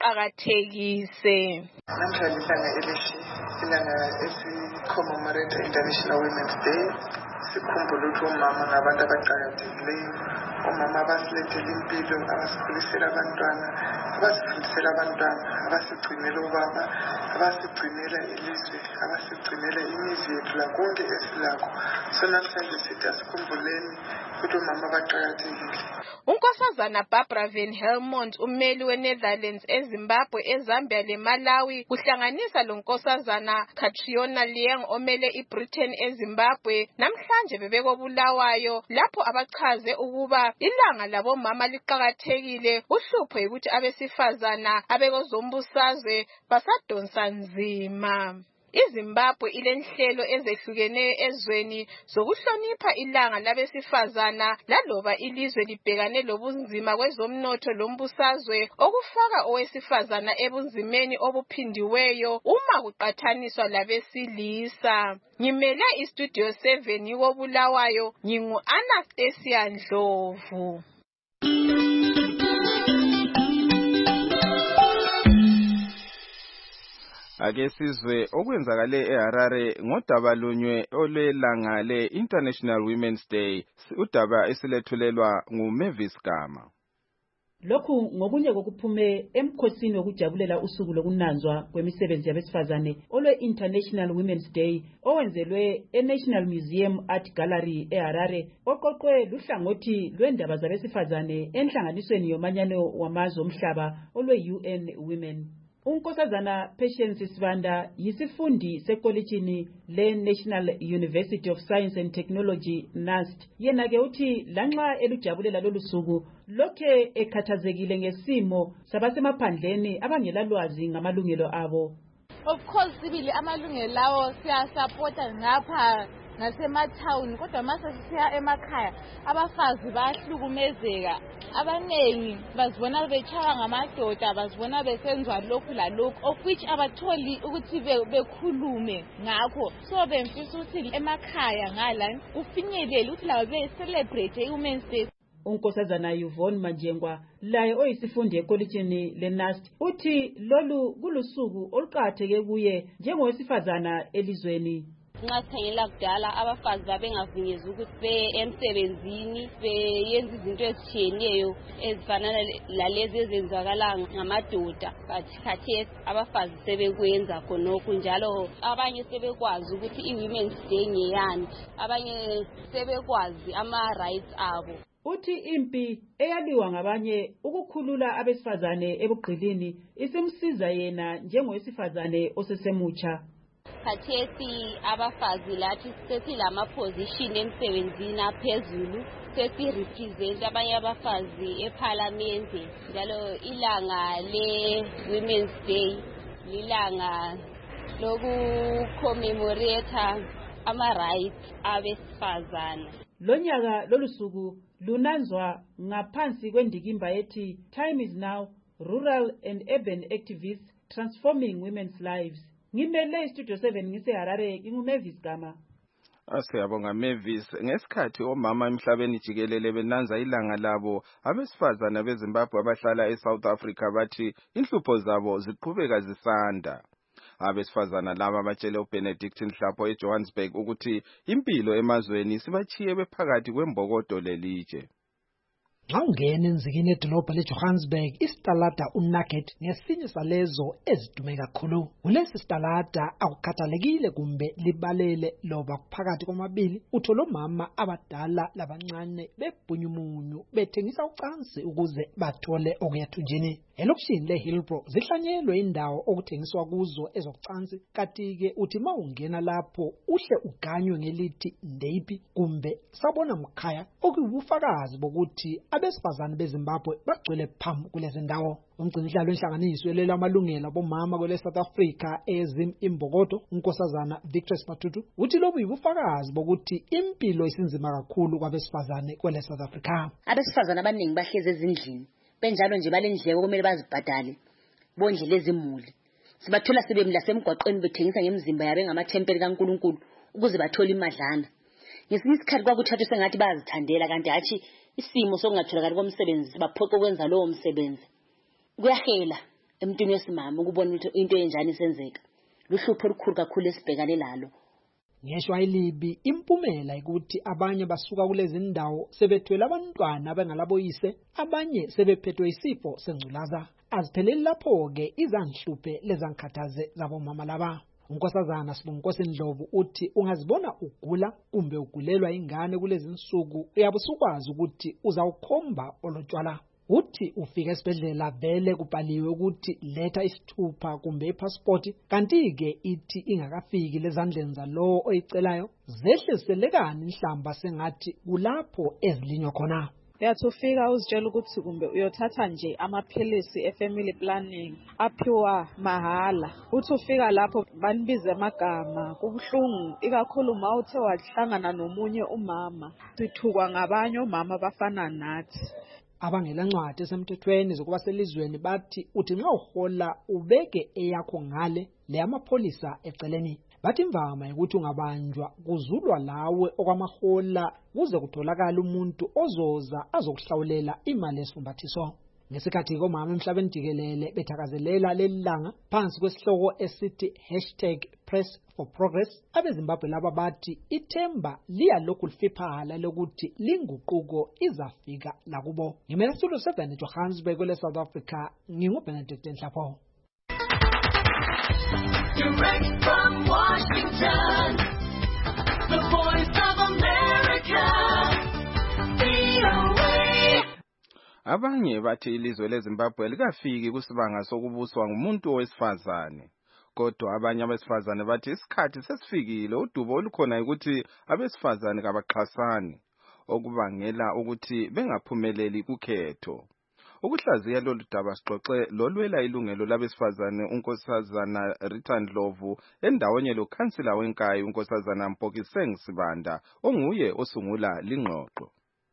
sibaqakathekise. Namhlanje ilanga elihle, ilanga esi-commemorate International Women's Day. Sikhumbula ukuthi omama ngabantu abaqakathekileyo, omama abasilethela impilo, abasikhulisela abantwana, abasifundisela abantwana, abasigcinela obaba, abasigcinela ilizwe, abasigcinela imizi yethu lakonke esilakho. So namhlanje sithi asikhumbuleni ukuthi omama baqakathekile. Unkosazana Barbara Van Helmont, ummeli we-Netherlands eZimbabwe, eZambia leMalawi, kuhlanganisa lo nkosazana Catriona Liang omele iBritain eZimbabwe, namhlanje bebekobulawayo lapho abachaze ukuba ilanga labomama liqakathekile. Uhlupho yikuthi abesifazana abekozombusazwe basadonsa nzima. iZimbabwe ilenhlelo ezehlukeneyo ezweni zokuhlonipha ilanga labesifazana laloba ilizwe libhekane lobunzima kwezomnotho lombusazwe okufaka owesifazana ebunzimeni obuphindiweyo uma kuqathaniswa labesilisa. Ngimele iStudio seven yikobulawayo, ngingu Anastasia Ndlovu. Ake sizwe okwenzakale eHarare ngodaba lunywe olwelanga le-International Women's Day, udaba esilethulelwa nguMavis Gama. Lokhu ngokunye kokuphume emkhosini wokujabulela usuku lokunanzwa kwemisebenzi yabesifazane olwe-International Women's Day owenzelwe eNational Museum Art Gallery eHarare, oqoqwe luhlangothi lwendaba zabesifazane enhlanganisweni yomanyano wamazwe omhlaba olwe-U N Women. Unkosazana Patience Sibanda yisifundi sekolitshini le-National University of Science and Technology N U S T. Yena ke uthi lanxa elujabulela lolu suku lokhe ekhathazekile ngesimo sabasemaphandleni abangela lwazi ngamalungelo abo. Of course sibili amalungelo lawo siyasupporta ngapha nasemathawuni, kodwa mase siya emakhaya abafazi bayahlukumezeka. Abanengi bazibona bechawa ngamadoda, bazibona besenzwa lokhu lalokhu, of which abatholi ukuthi bekhulume ngakho. So bemfisa ukuthi emakhaya ngala ufinyelele ukuthi lawo be celebrate Women's Day. Unkosazana Yvonne Manjengwa laye oyisifundi ekolitshini le-N U S T uthi lolu kulusuku oluqakatheke kuye njengowesifazana elizweni. Nxa sikhangela kudala abafazi babengavunyezwa ukuthi beye emsebenzini beyenza izinto ezitshiyeneyo ezifana lalezi ezenzakala ngamadoda, but khathesi abafazi sebekwenza khonokho, njalo abanye sebekwazi ukuthi i-Women's Day ngeyani, abanye sebekwazi ama-rights abo. Uthi impi eyaliwa ngabanye ukukhulula abesifazane ebugqilini isimsiza yena njengowesifazane osesemutsha. Khathesi abafazi lathi sesilama position emsebenzini aphezulu, sesirepresent abanye abafazi eParliament, njalo ilanga le-Women's Day lilanga lokucommemorate ama-rights abesifazane. Lonyaka lolu suku lunanzwa ngaphansi kwendikimba ethi Time is Now, Rural and Urban Activists Transforming Women's Lives. Ngimele iStudio seven ngiseHarare, nginguMavis Gama. Asiyabonga Mavis. Ngesikhathi omama emhlabeni jikelele benanza ilanga labo, abesifazana beZimbabwe abahlala eSouth Africa bathi inhlupho zabo ziqhubeka zisanda. Abesifazana laba batshele uBenedict Nhlapho eJohannesburg ukuthi impilo emazweni sibachiye bephakathi kwembokodo lelitshe. Xa ungena enzikini edolobha leJohannesburg, isitalada uNugget ngesinye salezo ezidume kakhulu. Kulesi sitalada akukhathalekile kumbe libalele loba kuphakathi kwamabili, uthola omama abadala labancane bebhunyumunyu bethengisa ucansi ukuze bathole okuyathunjini. Elokishini leHillbrow zihlanyelwe indawo okuthengiswa kuzo ezokucansi, kanti-ke uthi ma ungena lapho uhle uganywe ngelithi ndeyiphi kumbe sabona mkhaya, okuyibufakazi bokuthi abesifazane beZimbabwe bagcwele phambi kulezi ndawo. Umgcinihlalo wenhlanganiso elwela amalungelo abomama kwele South Africa ezim imbokodo, unkosazana Victor Matutu, uthi lobu yibufakazi bokuthi impilo isinzima kakhulu kwabesifazane kwele South Africa. Abesifazane abaningi bahlezi ezindlini, benjalo nje balendleko kumele bazibhadale bondle lezimuli. Sibathola sebemla semgwaqweni bethengisa ngemizimba yabe ngamathempeli kaNkulunkulu ukuze bathole imadlana. Ngesinye isikhathi kwakuthatha sengathi bayazithandela, kanti hatshi isimo sokungatholakali komsebenzi baphoqa ukwenza lowo msebenzi. Kuyahela emntwini wesimama ukubona ukuthi into enjani isenzeka. Luhlupho olukhulu kakhulu esibhekane lalo. Ngeshwa ilibi impumela ukuthi abanye basuka kulezi ndawo sebethwele abantwana abangalaboyise, abanye sebephethwe isifo sengculaza. azipheleli lapho-ke izanhluphe lezankhathaze zabomama laba. Unkosazana Sibonginkosi Ndlovu uthi ungazibona ugula kumbe ugulelwa ingane kulezi nsuku uyabe usukwazi ukuthi uzawukhomba olotshwala. Uthi ufika esibhedlela vele kubhaliwe ukuthi letha isithupha kumbe ipassport, kanti-ke ithi ingakafiki lezandleni zalowo oyicelayo zehliselekani inhlamba sengathi kulapho ezilinywa khona. Yathi ufika uzitshela ukuthi kumbe uyothatha nje amaphilisi e-family planning aphiwa mahala. Uthi ufika lapho banibize amagama kubuhlungu, ikakhulu uma uthe wahlangana nomunye umama. Sithukwa ngabanye omama abafana nathi. Abangela ncwadi esemthethweni zokuba selizweni bathi uthi nxa uhola ubeke eyakho ngale le amapholisa eceleni. Bathi imvama ukuthi ungabanjwa kuzulwa lawe okwamahola kuze kutholakala umuntu ozoza azokuhlawulela imali esifumbathiso. Ngesikhathi komama emhlabeni jikelele bethakazelela lelilanga phansi kwesihloko esithi hashtag Press for Progress, abeZimbabwe laba bathi ithemba liyalokhu lifiphala lokuthi linguquko izafika lakubo. Ngimele Studio seven Johannesburg kwele South Africa, nginguBenedict Nhlapho. Direct from Washington, the voice of America, V O A. Abanye bathi ilizwe leZimbabwe likafiki kusibanga sokubuswa ngumuntu owesifazane. Kodwa abanye abesifazane bathi isikhathi sesifikile udubo olukhona ukuthi abesifazane kabaxhasani, okubangela ukuthi bengaphumeleli kukhetho. Ukuhlaziya lolu daba sixoxe lolwela ilungelo labesifazane unkosazana Rita Ndlovu endaweni lokhansila wenkayi unkosazana Mpokiseng Sibanda onguye osungula lingxoxo.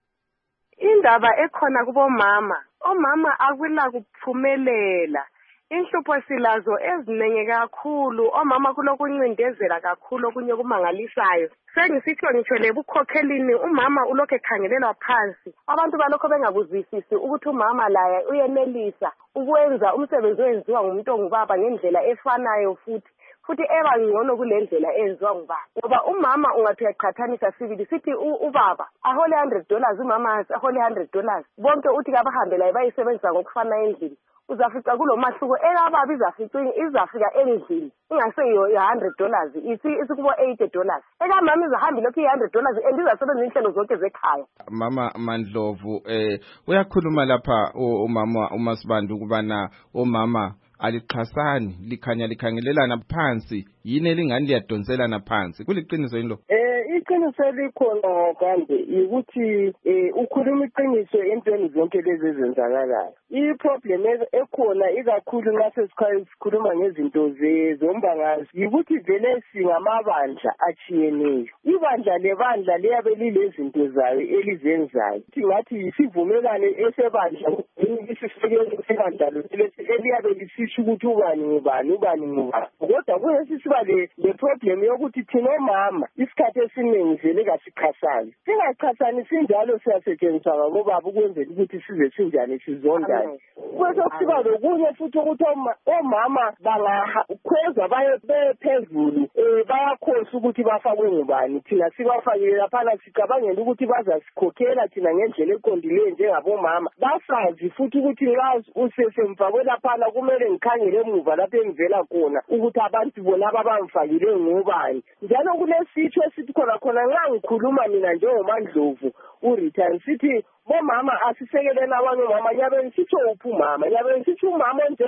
Indaba ekhona kubomama, omama akula kuphumelela. Inhlupho silazo ezinenge kakhulu, omama kulokuncindezela kakhulu okunye kumangalisayo. Sengisitsho ngitsho lebukhokhelini umama ulokhu ekhangelelwa phansi. Abantu balokho bengakuzwisisi ukuthi umama laye uyenelisa ukwenza umsebenzi owenziwa ngumuntu ongubaba ngendlela efanayo futhi futhi eba ngcono kulendlela enziwa ngubaba. Ngoba umama ungathi uyaqhathanisa sibili sithi ubaba ahole one hundred dollars, umama ahole one hundred dollars. Bonke uthi kabahambe laye bayisebenzisa ngokufana endlini. Uzafika kulo mahluko ekababa izafika izafika endlini ingaseyo one hundred dollars ithi isikubo eighty dollars. Ekamama izahambi lokho one hundred dollars endizasebenza inhlelo zonke zekhaya. Mama Mandlovu eh uyakhuluma lapha umama uMasibanda ukubana omama alixhasani likhanya likhangelelana phansi yini elingani liyadonselana phansi kuliqiniso yini lo? Eh iqiniso likhona kambe ukuthi ukhuluma iqiniso entweni zonke lezi ezenzakalayo. I-problem ekhona ikakhulu nxa sesikhuluma ngezinto zombangazwe yikuthi vele singamabandla achiyeneyo. Ibandla lebandla liyabe lilezinto zayo elizenzayo. Ngathi isivumelane esebandla isisekelo sebandla eliyabe lisisho ukuthi ubani ngubani ubani ngubani. Kodwa kuyesisiba le problem yokuthi thina omama isikhathi esiningi vele kasikhasani. Singachasani sinjalo siyasetshenziswa ngabobaba ukwenzela ukuthi size sinjani sizondane. Kwese kusiba lokunye futhi ukuthi omama bangakhweza baye phezulu bayakhosa ukuthi bafakwe ngubani. Thina sibafakile laphana sicabangela ukuthi bazasikhokhela thina ngendlela eqondileyo njengabomama. Basazi futhi ukuthi nxa usesemfakwe laphana kumele ngikhangele emuva lapho engivela khona ukuthi abantu bona abamfakile ngubani. Njalo kulesitsho esithi khona khona nxa ngikhuluma mina njengoMandlovu uRita ngithi bomama asisekelena abanye omama nyabe ngisitsho uphi umama nyabe ngisitsho umama nje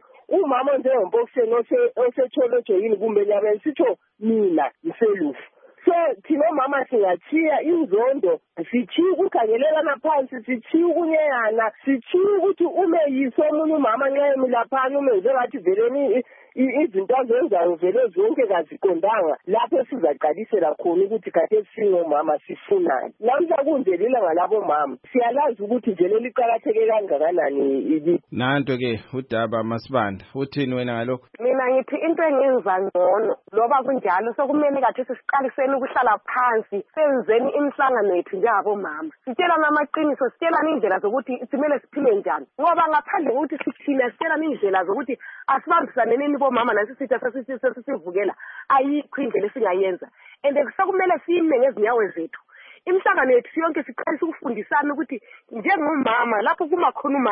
umama njengoMpokiseni osetholojo yini kumbe nyabe ngisitsho mina ngiselufu. So thina mama singachiya inzondo sichiya ukukhangelelana phansi sichiya ukunyeyana sichiya ukuthi ume yiso omunye umama nxa emilaphana ume njengathi veleni izinto azenzayo vele zonke kaziqondanga lapho sizaqalisela khona ukuthi kade singomama sifunani. Lamhla kunjeli ilanga labomama siyalazi ukuthi vele liqakatheke kangakanani ibi. Nanto ke udaba Masibanda uthini wena ngalokho? Mina ngithi into engenza ngcono loba kunjalo sokumele kathi siqaliseni ukuhlala phansi senzeni imihlangano yethu njengabomama. Sitshelana amaqiniso sitshelana indlela zokuthi simele siphile njani. Ngoba ngaphandle kokuthi sithina sitshelana indlela zokuthi asibambisaneni bomama nasisithi sesivukela ayikho indlela esingayenza. And sokumele sime ngezinyawo zethu. Imihlangano yethu yonke siqalisa ukufundisana ukuthi njengomama lapho kuma khona umama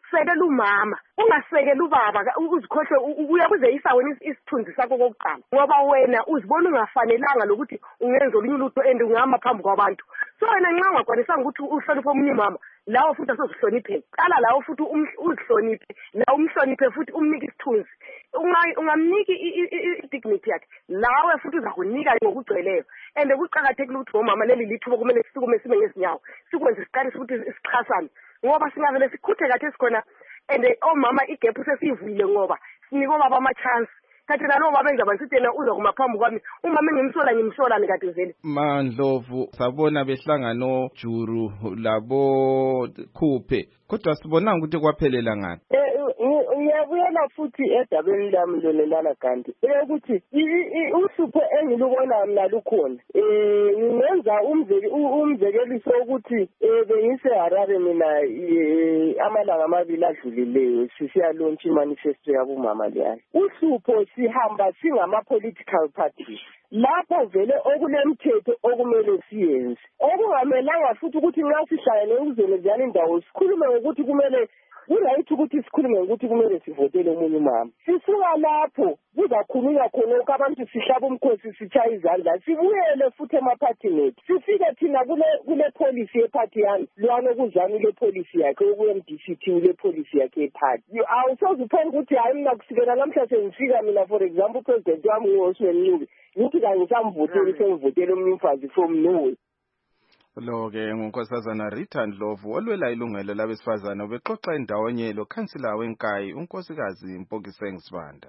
sekela umama ungasekela ubaba uzikhohle uyakuze isa wena isithunzi sakho kokuqala ngoba wena uzibona ungafanelanga lokuthi ungenza olunye lutho and ungama phambi kwabantu so wena nxa ungakwanisanga ukuthi uhloniphe omunye mama lawo futhi asozihloniphe qala lawo futhi uzihloniphe la umhloniphe futhi umnike isithunzi ungamniki i-dignity yakhe lawe futhi uzakunika ngokugcweleyo and kuqakathekile ukuthi omama leli lithuba kumele sisukume sibe ngezinyawo sikwenze siqale futhi isixhasane ngoba singavele sikhuthe kathi esikhona and omama igap sesivile ngoba sinike obaba ama-chance kathi nalo baba enza basithena uza kuma phambi kwami umama engimsola ngimsolani kade vele Mandlovu sabona behlangano juru labo khuphe kodwa sibona ukuthi kwaphelela ngani ngiyabuyela futhi edabeni lami lolelana kanti ukuthi uhlupho engilubona mina lukhona eh ngenza umzekeliso ukuthi bengise Harare mina amalanga amabili adlulileyo sisiya launch manifesto yabumama leyani uhlupho sihamba singama political parties lapha vele okunemthetho okumele siyenze okungamelanga futhi ukuthi nxa sihlangene ukuzenzana indawo sikhulume ukuthi kumele Urayithi ukuthi sikhulume ukuthi kumele sivotele omunye umama. Sisuka lapho kuzakhulunywa khona ukuthi abantu sihlaba umkhosi sitshaya izandla sibuyele futhi emaphathini ethu. Sifike thina kule kule policy yeparty yami lwana kuzami le policy yakhe okuye M D C T ule policy yakhe yeparty. Awusozuphela ukuthi hayi mina kusikela namhlanje ngifika mina for example president wami uHosman Ncube ngithi kangisamvoteli sengivotele omunye umfazi from Norway. Lo ke ngunkosazana Rita Ndlovu olwela ilungelo labesifazana ubexoxa indawonye lo kansila wenkayi unkosikazi Mpokiseng Sibanda.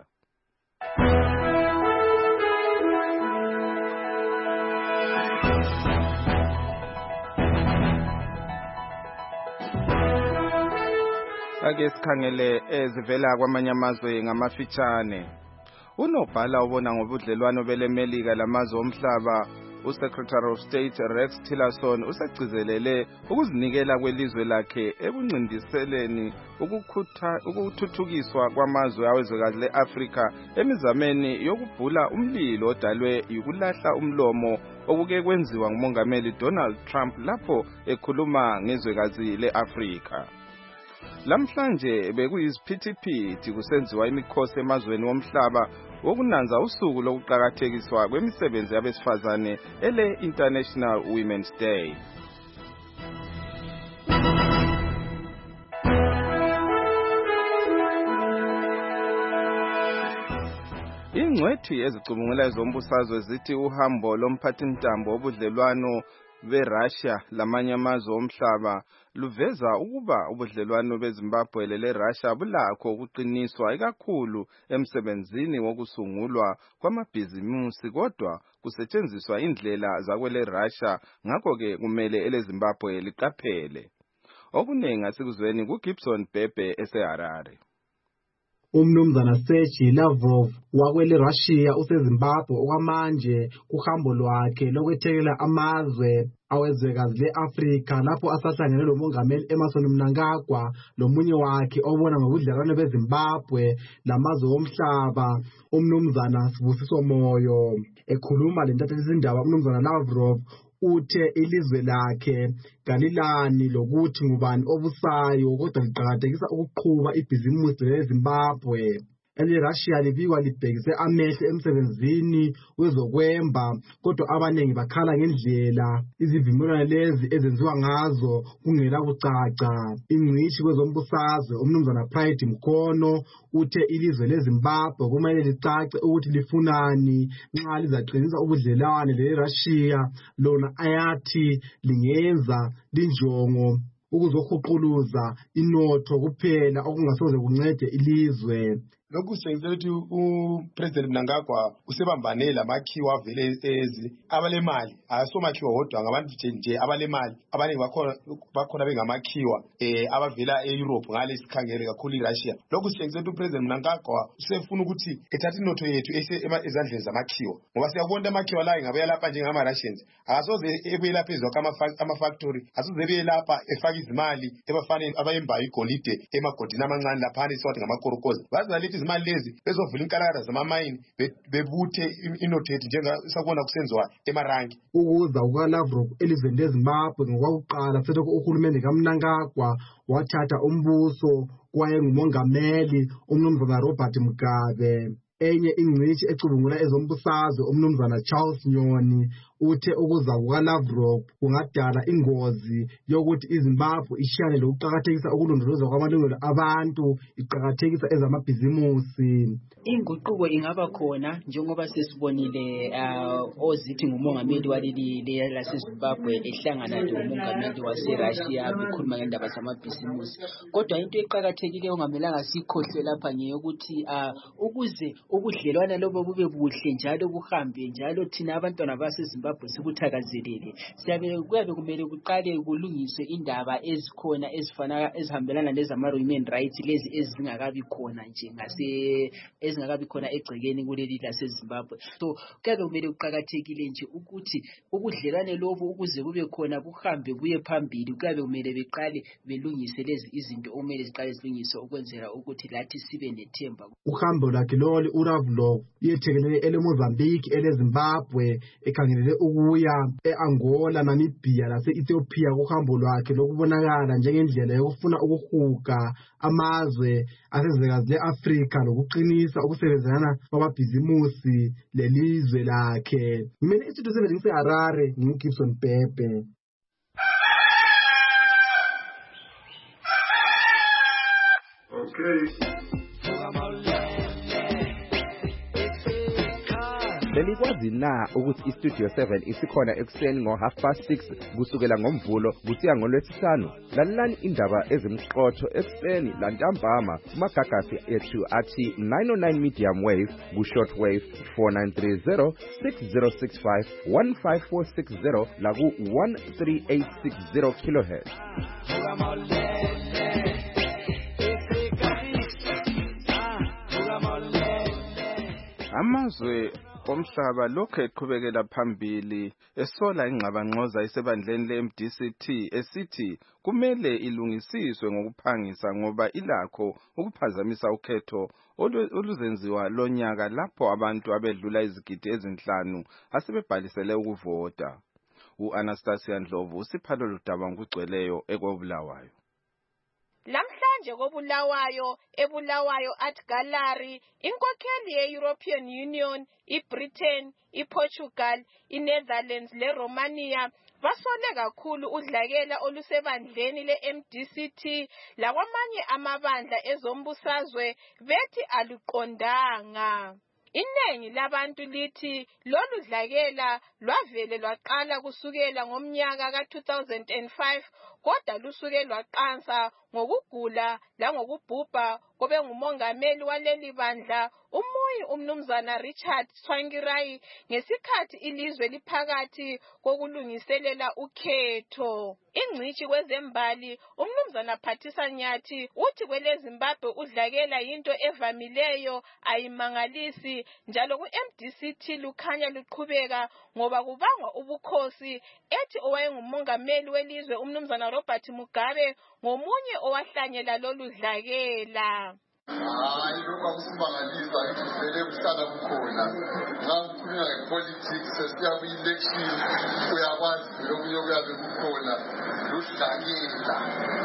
Ake sikhangele ezivela kwamanye amazwe ngamafitshane. Unobhala ubona ngobudlelwano belemelika lamazwe omhlaba uSecretary of State Rex Tillerson usegcizelele ukuzinikela kwelizwe lakhe ebuncindiseleni ukukhutha ukuthuthukiswa kwamazwe awezwekazi leAfrika emizameni yokubhula umlilo odalwe yikulahla umlomo okuke kwenziwa ngumongameli Donald Trump lapho ekhuluma ngezwekazi leAfrika. Lamhlanje bekuyisiphithiphithi kusenziwa imikhosi emazweni womhlaba wokunanza usuku lokuqakathekiswa kwemisebenzi yabesifazane ele International Women's Day. Ingcwethi ezicubungula zombusazwe zithi uhambo lomphathintambo obudlelwano beRussia lamanye amazwe omhlaba luveza ukuba ubudlelwano beZimbabwe leRussia bulakho ukuqiniswa ikakhulu emsebenzini wokusungulwa kwamabhizimusi kodwa kusetshenziswa indlela zakwele Russia ngakho ke kumele eleZimbabwe liqaphele. Okunengi asikuzweni kuGibson Bhebhe eseHarare. Umnumzana Sergey Lavrov wakwele Russia useZimbabwe okwamanje kuhambo lwakhe lokwethekela amazwe awezwekazi leAfrika lapho asahlangene lomongameli Emmerson Mnangagwa lomunye wakhe obona ngobudlelwano beZimbabwe lamazwe omhlaba umnumzana Sibusiso Moyo. Ekhuluma lentatheli izindaba umnumzana Lavrov uthe ilizwe lakhe galilani lokuthi ngubani obusayo kodwa liqhakathekisa ukuqhuba ibhizimusi leZimbabwe. EleRussia libikwa libhekise amehlo emsebenzini wezokwemba kodwa abanengi bakhala ngendlela izivumelwano lezi ezenziwa ngazo kungela kucaca. Ingcitshi kwezombusazwe umnumzana Pride Mkhono uthe ilizwe leZimbabwe kumele licace ukuthi lifunani nxa lizaqinisa ubudlelwane leRussia lona ayathi lingenza linjongo ukuzohuquluza inotho kuphela okungasoze kuncede ilizwe. Lokhu sengizela ukuthi uPresident Mnangagwa usebambane lamakhiwa avele ezi abalemali asomakhiwa wodwa ngabantu nje abalemali abaningi bakhona bakhona bengamakhiwa eh abavela eEurope ngale sikhangele kakhulu iRussia. Lokhu sengizela ukuthi uPresident Mnangagwa usefuna ukuthi ethathe inotho yethu ezandleni zamakhiwa ngoba siyabona amakhiwa la ngabe lapha njengama Russians akasoze ebuye phezulu kwama factory asoze ebuye lapha efaka izimali ebafanele abayembayo igolide emagodini amancane lapha siwathi ngamakorokozi bazalithi bethatha izimali lezi bezovula inkalakatha zamamayini bebuthe inothethi njengasakubona kusenziwa emaranki. Ukuza kukaLavrov elizweni leZimbabwe ngokwakuqala selokhu uhulumende kaMnangagwa wathatha umbuso kwayengumongameli umnumzana Robert Mugabe. Enye ingcitshi ecubungula ezombusazwe umnumzana Charles Nyoni uthe ukuza kukaLavrov kungadala ingozi yokuthi iZimbabwe ishiyane lokuqakathekisa ukulondolozwa kwamalungelo abantu iqakathekisa ezamabhizimusi. Inguquko ingaba khona njengoba sesibonile ozithi ngumongameli waleli laseZimbabwe ehlangana nomongameli waseRussia bekhuluma ngendaba zamabhizimusi. Kodwa into eqakathekile ongamelanga sikhohle lapha ngeyokuthi ukuze ubudlelwane lobo bube buhle njalo buhambe njalo thina abantwana baseZimbabwe sikuthakazelele siyabe kuyabe kumele kuqale kulungiswe indaba ezikhona ezifana ezihambelana lezama human rights lezi ezingakabi khona nje ngase ezingakabi khona egcekeni kuleli laseZimbabwe. So kuyabe kumele kuqakathekile nje ukuthi ubudlelwane lobo ukuze kube khona buhambe buye phambili kuyabe kumele beqale belungise lezi izinto okumele ziqale zilungiswe ukwenzela ukuthi lathi sibe nethemba. Uhambo lakhe lolu uLavrov yethekelele eleMozambique eleZimbabwe ekhangelele ukuya eAngola Namibia lase-Ethiopia kuhambo lwakhe lokubonakala njengendlela yokufuna ukuhuga amazwe asezwekazi le-Afrika lokuqinisa ukusebenzelana kwamabhizimusi lelizwe lakhe. Mina istudio seven ngiseHarare nginguGibson Bhebhe. Okay. Belikwazi na ukuthi iStudio seven isikhona ekuseni ngo half past six kusukela ngomvulo kusiya ngolwesihlanu. Lalelani indaba ezimqotho ekuseni lantambama kumagagasi ethu athi nine oh nine medium wave ku short wave four nine three zero six zero six five one five four six zero la ku one three eight six zero kilohertz. Amazwe omhlaba lokho eqhubekela phambili esola ingxabangxoza isebandleni le-M D C T esithi kumele ilungisiswe ngokuphangisa ngoba ilakho ukuphazamisa ukhetho oluzenziwa lonyaka lapho abantu abedlula izigidi ezinhlanu asebebhalisele ukuvota. U-Anastasia Ndlovu usiphalo ludaba ngokugcweleyo ekobulawayo. Lamhlanje kobulawayo ebulawayo at gallery inkokheli ye-European Union, iBritain, iPortugal, iNetherlands leRomania basole kakhulu udlakela olusebandleni le-M D C T lakwamanye amabandla ezombusazwe bethi aluqondanga. Iningi labantu lithi lolu dlakela lwavele lwaqala kusukela ngomnyaka ka two thousand five kodwa lusuke lwaqansa ngokugula la ngokubhubha kobe ngumongameli waleli bandla umuyi umnumzana Richard Tsvangirai ngesikhathi ilizwe liphakathi kokulungiselela ukhetho. Ingcitshi kwezembali umnumzana Phathisa Nyathi uthi kwele Zimbabwe udlakela into evamileyo ayimangalisi njalo ku-M D C T lukhanya luqhubeka ngoba kubangwa ubukhosi ethi owayengumongameli welizwe umnumzana Robert Mugabe ngomunye owahlanyela lolu dlakela. Hayi lokho akusimangaliza ngivele kuhlala kukhona ngakhuluma ngepolitics sesiya ku-election uyakwazi lokunye kuyabe kukhona ludlakela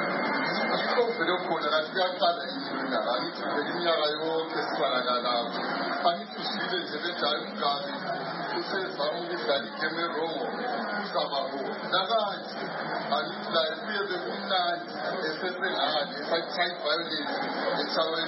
yikho vele khona kanti kuyaqala iminyaka angithi vele iminyaka yonke sibalaka lapho angithi usile nje bedala Mugabe usezama ukudlala igame erongo uzababona nakanje angithi laye kuye bekumnandi esesengale eside violence echawe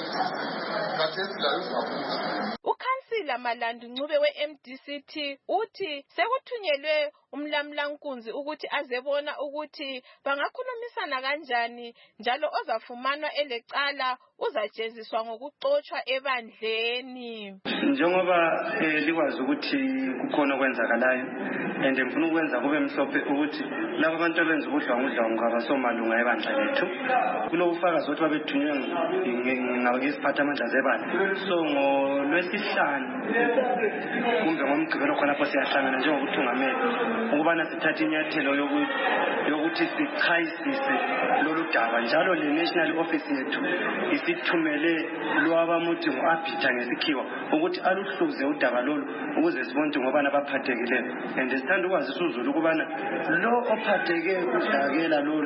uKhansila Malandu Ncube we-M D C T uthi sekuthunyelwe umlamlankunzi ukuthi azebona ukuthi bangakhulumisana kanjani njalo ozafumana elecala uzajeziswa ngokuxotshwa ebandleni. Njengoba likwazi ukuthi kukhona okwenzakalayo and ngifuna ukwenza kube mhlophe ukuthi labo bantu abenza ubudlwangudlwangu ngabasomalunga ebandla lethu kulobufakazi ukuthi babethunywe ngesiphathamandla zebandla. So ngolwesihlanu kumbe ngomgqibelo khonapho siyahlangana njengokuthungameli ukubana sithathe inyathelo yokuthi sichayisise lolu daba njalo le national office yethu isithumele lwabamuthi ngo-abhida ngesikhiwa ukuthi aluhluze udaba lolu ukuze sibone ukuthi ngobani abaphathekileyo and sithanda ukwazisa uzulu ukubana lo ophatheke udlakela lolu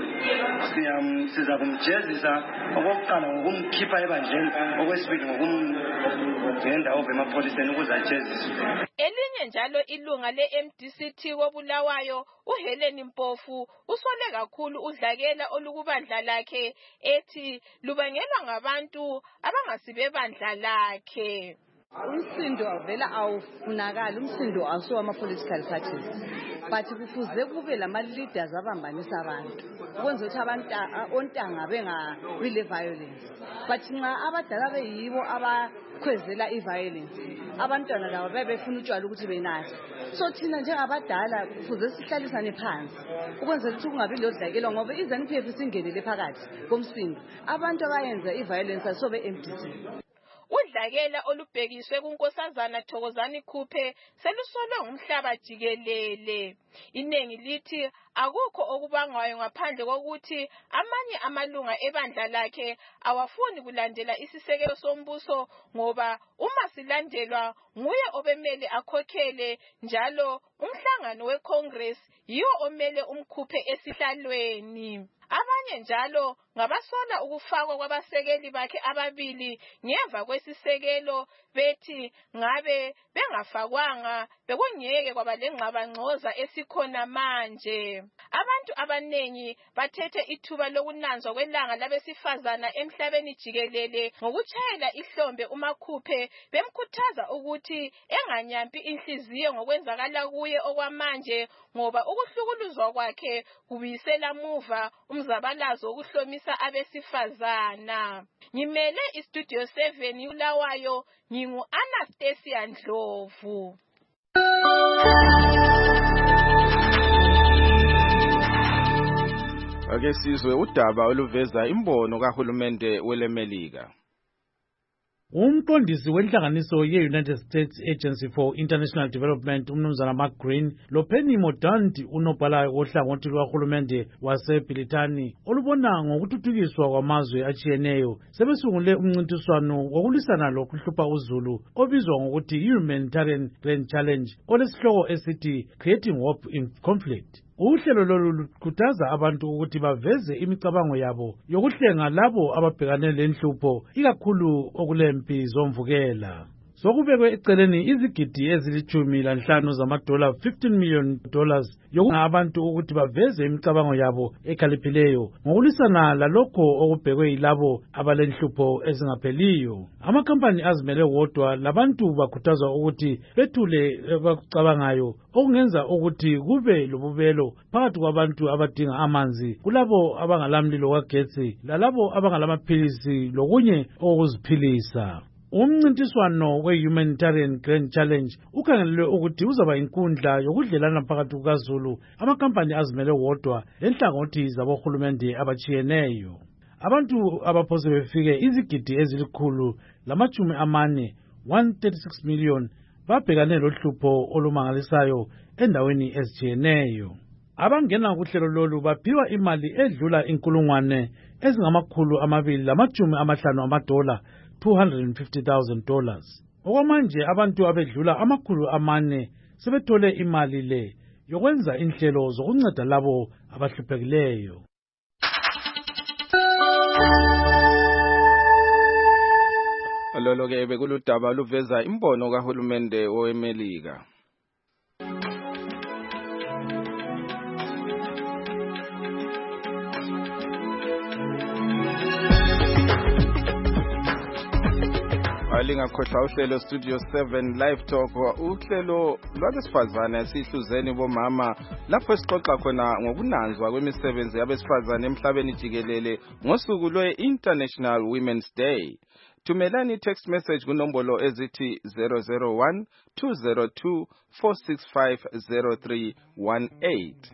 siza kumjezisa okokuqala ngokumkhipha ebandleni okwesibili ngokumvenda ove emapholiseni ukuze ajeziswe. Elinye njalo ilunga le-M D C T koBulawayo uHelen Mpofu usole kakhulu udlakela olukubandla lakhe ethi lubangelwa ngabantu abangasibe bandla lakhe. Umsindo vela awufunakala, umsindo awusiwa ama-political parties, but kufuze kube lama-leaders abambanisa abantu ukwenza ukuthi abantu ontanga bengabi le violence, but nxa abadala beyibo abakhwezela i-violence abantwana labo bebefuna utshwala ukuthi benathe. So thina njengabadala kufuze sihlalisane phansi ukwenzela ukuthi kungabi lodlakelwa ngoba iZANU-P F singenele phakathi komsindo abantu abayenza i-violence asobe M D C. Udlakela olubhekiswe kuNkosazana Thokozani Khuphe selusolwe ngumhlaba jikelele. Inengi lithi akukho okubangwayo ngaphandle kokuthi amanye amalunga ebandla lakhe awafuni kulandela isisekelo sombuso ngoba uma silandelwa nguye obemele akhokhele njalo umhlangano weCongress yiwo omele umkhuphe esihlalweni. Abanye njalo ngabasola ukufakwa kwabasekeli bakhe ababili ngemva kwesisekelo bethi ngabe bengafakwanga bekungeke kwaba lengxabangxoza esikhona manje. Abantu abanengi bathethe ithuba lokunanzwa kwelanga labesifazana emhlabeni jikelele ngokutshayela ihlombe uMakhuphe bemkhuthaza ukuthi enganyampi inhliziyo ngokwenzakala kuye okwamanje ngoba ukuhlukuluzwa kwakhe kubuyisela muva umzabalazo wokuhlomisa abesifazana. Ngimele iStudio seven Bulawayo, ngingu Anastasia Ndlovu. Ake sizwe udaba oluveza imbono kahulumende welemelika. Umqondisi wenhlanganiso ye-United States Agency for International Development umnumzana Mark Green loPenny Mordaunt unobhala wohlangothi lwahulumende waseBrithani olubona ngokuthuthukiswa kwamazwe atshiyeneyo sebesungule umncintiswano wokulisana lokuhlupha uzulu obizwa ngokuthi Humanitarian Grand Challenge olesihloko esithi Creating Hope in Conflict. Uhlelo lolu lukhuthaza abantu ukuthi baveze imicabango yabo yokuhlenga labo ababhekane lenhlupho ikakhulu okulempi zomvukela. Sokubekwe eceleni izigidi ezilithumi lanhlanu zamadola fifteen million dollars yokunga abantu ukuthi baveze imicabango yabo ekhaliphileyo ngokulisana lalokho okubhekwe yilabo abalenhlupho ezingapheliyo. Amakampani azimele wodwa labantu bakhuthazwa ukuthi bethule abakucabangayo okungenza ukuthi kube lobubelo phakathi kwabantu abadinga amanzi kulabo abangalamlilo kagetsi lalabo abangalamaphilisi lokunye okuziphilisa. Umncintiswano we-Humanitarian Grand Challenge ukhangelelwe ukuthi uzaba inkundla yokudlelana phakathi kukaZulu, amakampani azimele wodwa lenhlangothi zabohulumende abatshiyeneyo. Abantu abaphose befike izigidi ezilikhulu lamachumi amane one hundred thirty-six million babhekane lohlupho olumangalisayo endaweni ezitshiyeneyo. Abangena kuhlelo lolu baphiwa imali edlula inkulungwane ezingamakhulu amabili lamachumi amahlanu amadola two hundred fifty thousand dollars. Okwamanje abantu abedlula amakhulu amane sebethole imali le yokwenza inhlelo zokunceda labo abahluphekileyo. Lolo ke bekuludaba luveza imbono kahulumende weMelika. Alingakhohlwa uhlelo Studio seven Live Talk uhlelo lwabesifazane sihluzeni bomama lapho sixoxa khona ngokunanzwa kwemisebenzi yabesifazane emhlabeni jikelele ngosuku lwe-International Women's Day. Tumelani text message kunombolo ezithi zero zero one two zero two four six five zero three one eight.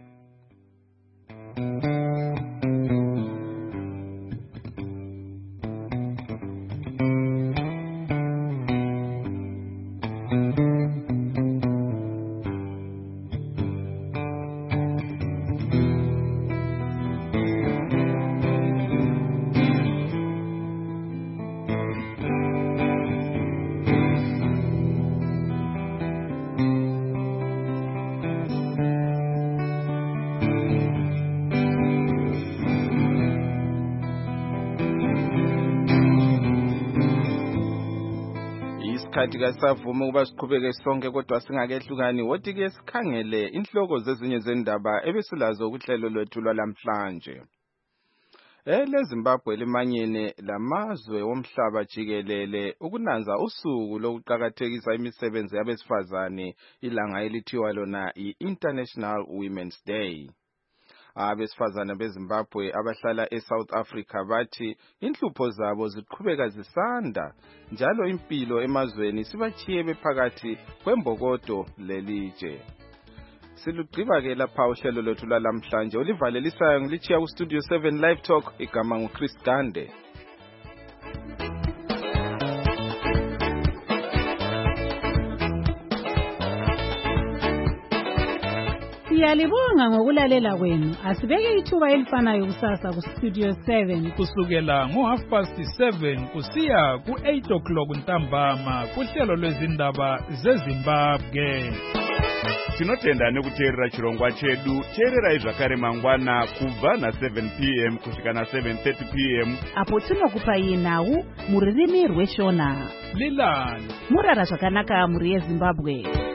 isikhathi kasavuma ukuba siqhubeke sonke kodwa singakehlukani woti ke sikhangele inhloko zezinye zendaba ebesilazo kuhlelo lwethu lwalamhlanje. Ele Zimbabwe limanyene lamazwe womhlaba jikelele ukunanza usuku lokuqhakathekisa imisebenzi yabesifazane ilanga elithiwa lona i-International Women's Day. Abesifazane beZimbabwe abahlala eSouth Africa bathi inhlupho zabo ziqhubeka zisanda njalo impilo emazweni sibachiye bephakathi kwembokodo lelije. Silugqiba ke lapha uhlelo lwethu lalamhlanje olivalelisayo ngilichiya ku Studio seven Live Talk igama nguChris Gande. Siyalibonga ngokulalela kwenu. Asibeke ithuba elifanayo kusasa ku Studio seven kusukela ngo half past seven kusiya ku eight o'clock ntambama kuhlelo lwezindaba zeZimbabwe. Tinotenda nekuteerera chirongwa chedu teererai zvakare mangwana kubva na seven p m kusvika na seven thirty p m apo tinokupai nhau muririmi rweshona Lilani murara zvakanaka muri yeZimbabwe.